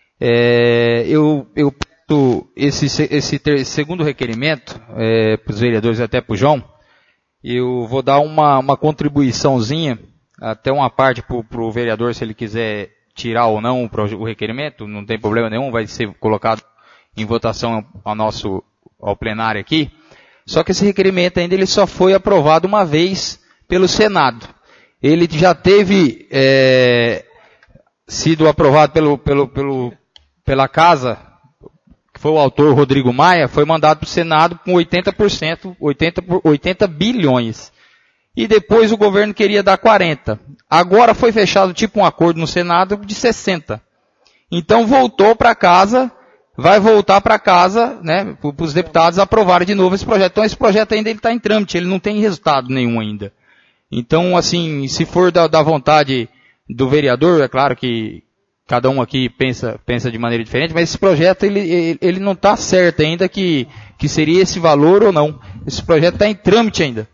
É, eu, eu esse, esse, esse segundo requerimento, é, para os vereadores e até para o João, eu vou dar uma, uma contribuiçãozinha, até uma parte para o vereador, se ele quiser tirar ou não o, o requerimento, não tem problema nenhum, vai ser colocado em votação ao nosso, ao plenário aqui. Só que esse requerimento ainda ele só foi aprovado uma vez pelo Senado. Ele já teve é, sido aprovado pelo, pelo, pelo, pela Casa, que foi o autor Rodrigo Maia, foi mandado para o Senado com oitenta por cento, oitenta, oitenta bilhões. E depois o governo queria dar quarenta. Agora foi fechado tipo um acordo no Senado de sessenta. Então voltou para casa, vai voltar para casa, né, para os deputados aprovarem de novo esse projeto. Então esse projeto ainda está em trâmite, ele não tem resultado nenhum ainda. Então, assim, se for da, da vontade do vereador, é claro que cada um aqui pensa, pensa de maneira diferente, mas esse projeto ele, ele, ele não está certo ainda que, que seria esse valor ou não. Esse projeto está em trâmite ainda.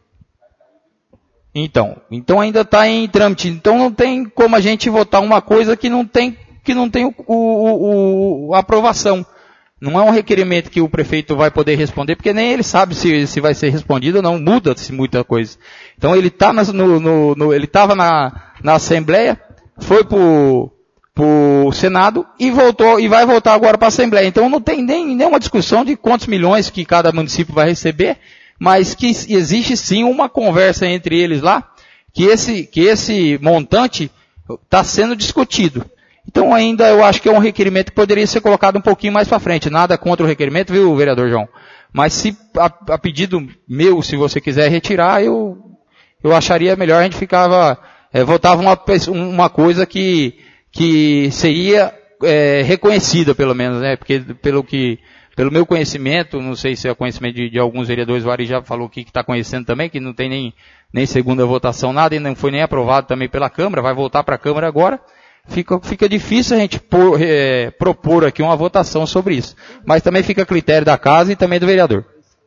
Então, então ainda está em trâmite. Então não tem como a gente votar uma coisa que não tem, que não tem o, o, o, a aprovação. Não é um requerimento que o prefeito vai poder responder, porque nem ele sabe se, se vai ser respondido ou não, muda-se muita coisa. Então ele tá no, no, no, ele estava na, na Assembleia, foi pro, pro Senado e voltou, e vai voltar agora para a Assembleia. Então não tem nem nenhuma discussão de quantos milhões que cada município vai receber, mas que existe sim uma conversa entre eles lá, que esse, que esse montante está sendo discutido. Então ainda eu acho que é um requerimento que poderia ser colocado um pouquinho mais para frente. Nada contra o requerimento, viu, vereador João? Mas se a, a pedido meu, se você quiser retirar, eu, eu acharia melhor a gente ficava, é, votava uma, uma coisa que, que seria é, reconhecida pelo menos, né? Porque pelo que, pelo meu conhecimento, não sei se é conhecimento de, de alguns vereadores, o Ari já falou que está conhecendo também, que não tem nem, nem segunda votação, nada, e não foi nem aprovado também pela Câmara, vai voltar para a Câmara agora. Fica, fica difícil a gente por, é, propor aqui uma votação sobre isso. Mas também fica a critério da casa e também do vereador.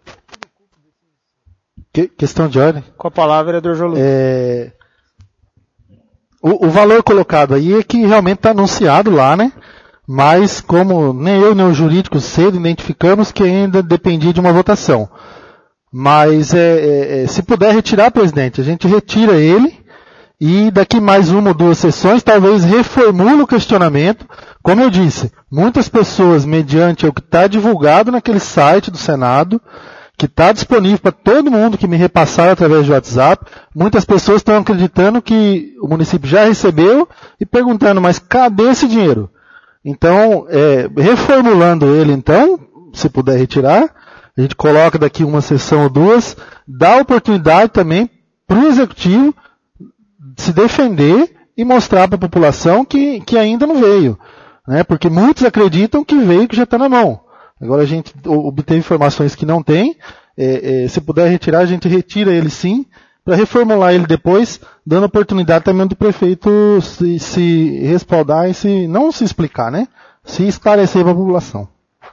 Que, questão de ordem. Com a palavra, vereador Jolu. É, o, o valor colocado aí é que realmente está anunciado lá, né? Mas como nem eu nem o jurídico cedo identificamos que ainda dependia de uma votação. Mas é, é, é, se puder retirar, presidente, a gente retira ele e daqui mais uma ou duas sessões talvez reformule o questionamento. Como eu disse, muitas pessoas, mediante o que está divulgado naquele site do Senado, que está disponível para todo mundo que me repassaram através do WhatsApp, muitas pessoas estão acreditando que o município já recebeu e perguntando, mas cadê esse dinheiro? Então, é, reformulando ele então, se puder retirar, a gente coloca daqui uma sessão ou duas, dá oportunidade também para o executivo se defender e mostrar para a população que, que ainda não veio, né? Porque muitos acreditam que veio, que já está na mão. Agora a gente obteve informações que não tem, é, é, se puder retirar, a gente retira ele sim, para reformular ele depois, dando oportunidade também do prefeito se, se respaldar e se, não se explicar, né? Se esclarecer para a população.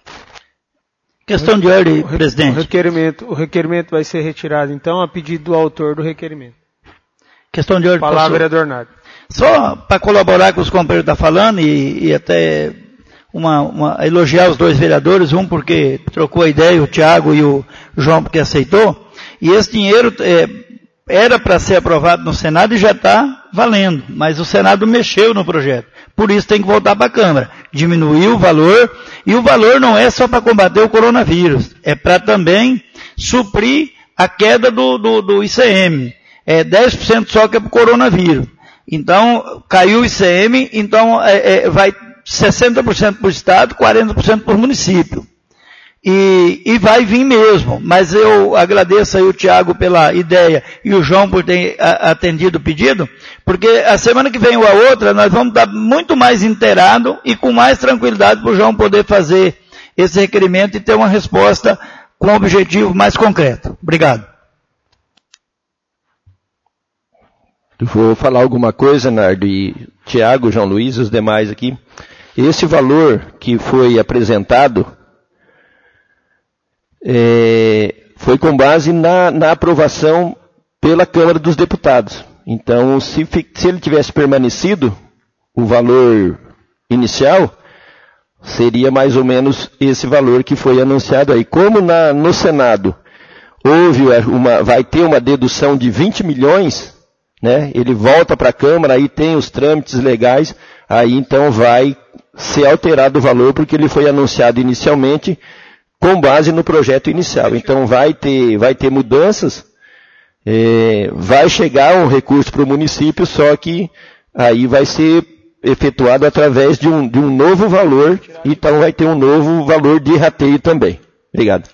Questão de ordem, presidente. O requerimento, o requerimento vai ser retirado, então, a pedido do autor do requerimento. Questão de ordem. Palavra, vereador Nardo. Só para colaborar com os companheiros que estão falando e, e até uma, uma, elogiar os dois vereadores, um porque trocou a ideia, o Tiago e o João porque aceitou, e esse dinheiro é, era para ser aprovado no Senado e já está valendo, mas o Senado mexeu no projeto. Por isso tem que voltar para a Câmara. Diminuiu o valor, e o valor não é só para combater o coronavírus, é para também suprir a queda do, do, do I C M. É dez por cento só que é para o coronavírus. Então, caiu o I C M, então é, é, vai sessenta por cento para o Estado, quarenta por cento para o município. E, e vai vir mesmo, mas eu agradeço aí o Tiago pela ideia e o João por ter atendido o pedido, porque a semana que vem ou a outra nós vamos estar muito mais inteirado e com mais tranquilidade para o João poder fazer esse requerimento e ter uma resposta com um objetivo mais concreto. Obrigado. Vou falar alguma coisa, Nardo, e Tiago, João Luiz e os demais aqui. Esse valor que foi apresentado É, foi com base na, na aprovação pela Câmara dos Deputados. Então, se, se ele tivesse permanecido, o valor inicial seria mais ou menos esse valor que foi anunciado aí. Como na, no Senado houve uma, vai ter uma dedução de vinte milhões, né? Ele volta para a Câmara, aí tem os trâmites legais, aí então vai ser alterado o valor, porque ele foi anunciado inicialmente com base no projeto inicial. Então vai ter, vai ter mudanças, é, vai chegar um recurso para o município, só que aí vai ser efetuado através de um, de um novo valor, então vai ter um novo valor de rateio também. Obrigado.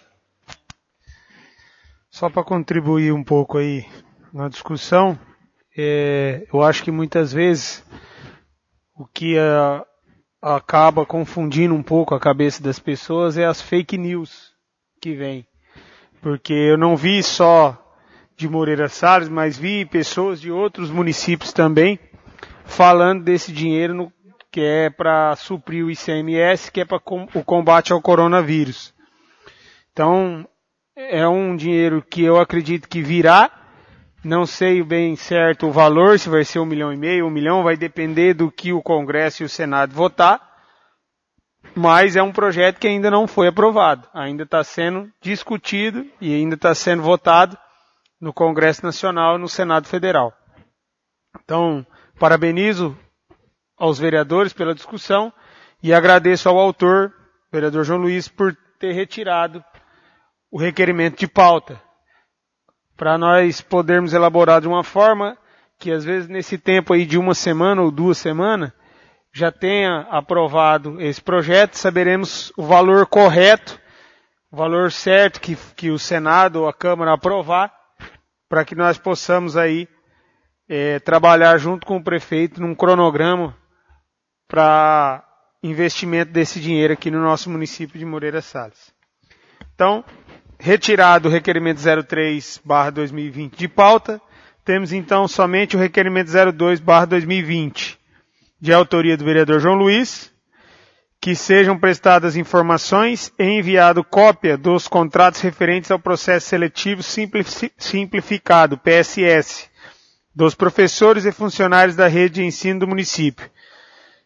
Só para contribuir um pouco aí na discussão, é, eu acho que muitas vezes o que a acaba confundindo um pouco a cabeça das pessoas é as fake news que vem. Porque eu não vi só de Moreira Salles, mas vi pessoas de outros municípios também falando desse dinheiro no, que é para suprir o I C M S, que é para com, o combate ao coronavírus. Então, é um dinheiro que eu acredito que virá. Não sei bem certo o valor, se vai ser um milhão e meio, um milhão, vai depender do que o Congresso e o Senado votar, mas é um projeto que ainda não foi aprovado, ainda está sendo discutido e ainda está sendo votado no Congresso Nacional e no Senado Federal. Então, parabenizo aos vereadores pela discussão e agradeço ao autor, vereador João Luiz, por ter retirado o requerimento de pauta, para nós podermos elaborar de uma forma que às vezes nesse tempo aí de uma semana ou duas semanas já tenha aprovado esse projeto, saberemos o valor correto, o valor certo que, que o Senado ou a Câmara aprovar, para que nós possamos aí é, trabalhar junto com o prefeito num cronograma para investimento desse dinheiro aqui no nosso município de Moreira Salles. Então, retirado o requerimento zero três barra dois mil e vinte de pauta, temos então somente o requerimento zero dois barra dois mil e vinte, de autoria do vereador João Luiz, que sejam prestadas informações e enviado cópia dos contratos referentes ao processo seletivo simplificado, P S S, dos professores e funcionários da rede de ensino do município,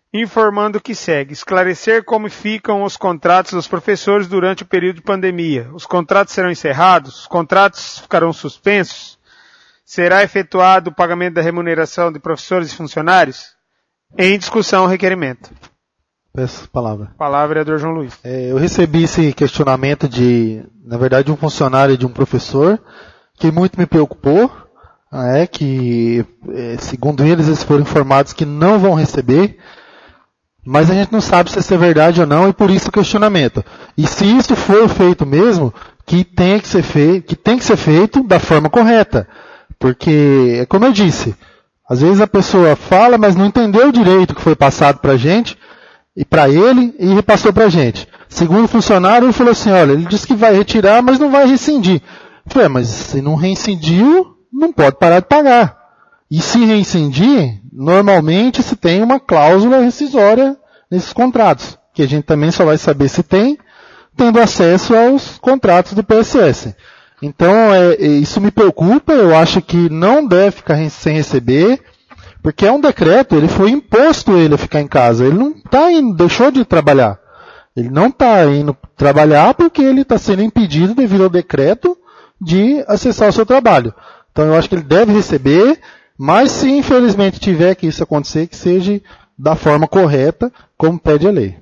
informando o que segue. Esclarecer como ficam os contratos dos professores durante o período de pandemia. Os contratos serão encerrados? Os contratos ficarão suspensos? Será efetuado o pagamento da remuneração de professores e funcionários? Em discussão, o requerimento. Peço a palavra. Palavra, vereador João Luiz. É, eu recebi esse questionamento de, na verdade, de um funcionário e de um professor, que muito me preocupou, é que, segundo eles, eles foram informados que não vão receber, mas a gente não sabe se isso é verdade ou não, e por isso o questionamento. E se isso for feito mesmo, que tem que ser feito, que tem que ser feito da forma correta. Porque, como eu disse, às vezes a pessoa fala, mas não entendeu direito o que foi passado para a gente, e para ele, e repassou para a gente. Segundo o funcionário, ele falou assim, olha, ele disse que vai retirar, mas não vai rescindir. Eu falei, mas se não reincidiu, não pode parar de pagar. E se reincidir, normalmente se tem uma cláusula rescisória nesses contratos, que a gente também só vai saber se tem, tendo acesso aos contratos do P S S. Então, é, isso me preocupa, eu acho que não deve ficar sem receber, porque é um decreto, ele foi imposto ele a ficar em casa, ele não está indo, deixou de trabalhar. Ele não está indo trabalhar porque ele está sendo impedido devido ao decreto de acessar o seu trabalho. Então eu acho que ele deve receber, mas se infelizmente tiver que isso acontecer, que seja da forma correta, como pede a lei.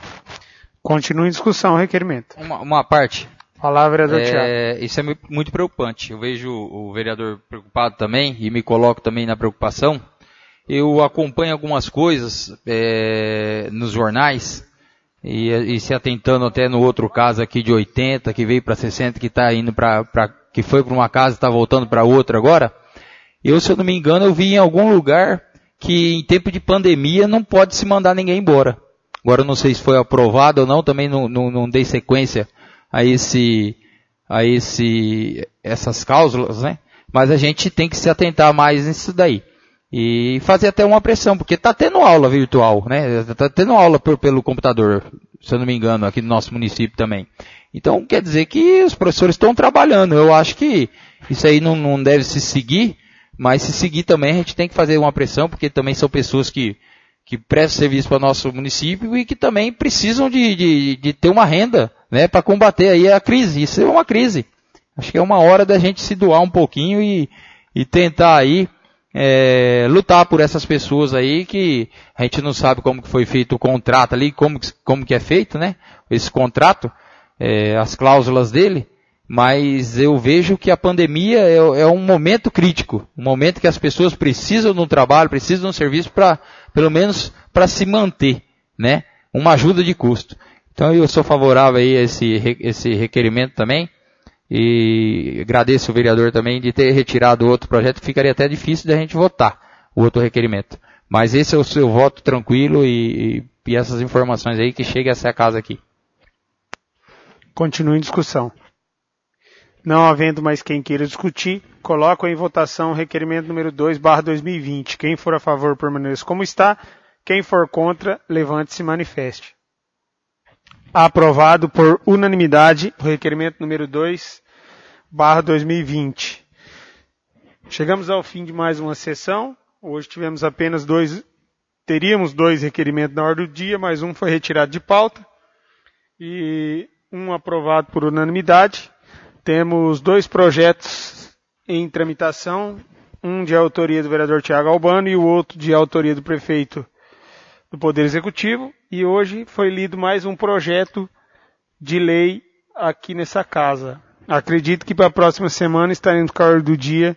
Continua em discussão o requerimento. Uma, uma parte. Palavra, vereador É, Thiago. isso é muito preocupante. Eu vejo o vereador preocupado também, e me coloco também na preocupação. Eu acompanho algumas coisas é, nos jornais, e, e se atentando até no outro caso aqui de oitenta, que veio para sessenta, que está indo para, que foi para uma casa e está voltando para outra agora. Eu, se eu não me engano, eu vi em algum lugar que em tempo de pandemia não pode se mandar ninguém embora. Agora eu não sei se foi aprovado ou não, também não, não, não dei sequência a esse, a esse, essas cláusulas, né? Mas a gente tem que se atentar mais nisso daí. E fazer até uma pressão, porque está tendo aula virtual, né? Está tendo aula por, pelo computador, se eu não me engano, aqui no nosso município também. Então quer dizer que os professores estão trabalhando. Eu acho que isso aí não, não deve se seguir, mas se seguir também a gente tem que fazer uma pressão, porque também são pessoas que, que prestam serviço para o nosso município e que também precisam de, de, de ter uma renda, né? Para combater aí a crise. Isso é uma crise. Acho que é uma hora da gente se doar um pouquinho e, e tentar aí É, lutar por essas pessoas aí que a gente não sabe como que foi feito o contrato ali, como, como que é feito, né? Esse contrato, é, as cláusulas dele, mas eu vejo que a pandemia é, é um momento crítico, um momento que as pessoas precisam de um trabalho, precisam de um serviço para, pelo menos, para se manter, né? Uma ajuda de custo. Então eu sou favorável aí a esse, esse requerimento também. E agradeço o vereador também de ter retirado o outro projeto, ficaria até difícil de a gente votar o outro requerimento. Mas esse é o seu voto tranquilo e, e essas informações aí que cheguem a essa casa aqui. Continua em discussão. Não havendo mais quem queira discutir, coloco em votação o requerimento número dois barra dois mil e vinte. Quem for a favor, permaneça como está. Quem for contra, levante-se e manifeste. Aprovado por unanimidade o requerimento número dois barra dois mil e vinte. Chegamos ao fim de mais uma sessão. Hoje tivemos apenas dois, teríamos dois requerimentos na ordem do dia, mas um foi retirado de pauta e um aprovado por unanimidade. Temos dois projetos em tramitação, um de autoria do vereador Thiago Albano e o outro de autoria do prefeito do Poder Executivo, e hoje foi lido mais um projeto de lei aqui nessa casa. Acredito que para a próxima semana estaremos com a ordem do dia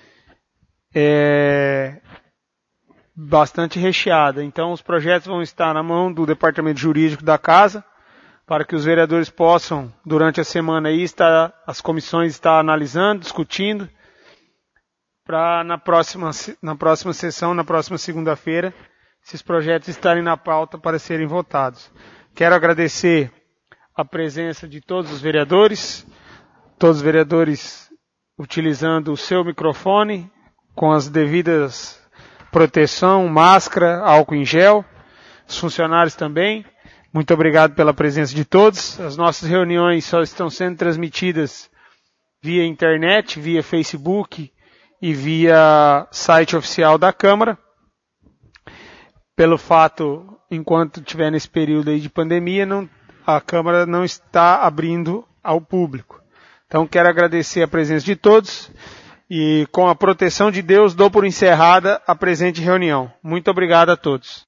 é, bastante recheada. Então os projetos vão estar na mão do Departamento Jurídico da casa, para que os vereadores possam, durante a semana aí, estar, as comissões estar analisando, discutindo, para na próxima, na próxima sessão, na próxima segunda-feira, esses projetos estarem na pauta para serem votados. Quero agradecer a presença de todos os vereadores, todos os vereadores utilizando o seu microfone, com as devidas proteção, máscara, álcool em gel, os funcionários também. Muito obrigado pela presença de todos. As nossas reuniões só estão sendo transmitidas via internet, via Facebook e via site oficial da Câmara. pelo fato, enquanto tiver nesse período aí de pandemia, não, a Câmara não está abrindo ao público. Então quero agradecer a presença de todos e com a proteção de Deus dou por encerrada a presente reunião. Muito obrigado a todos.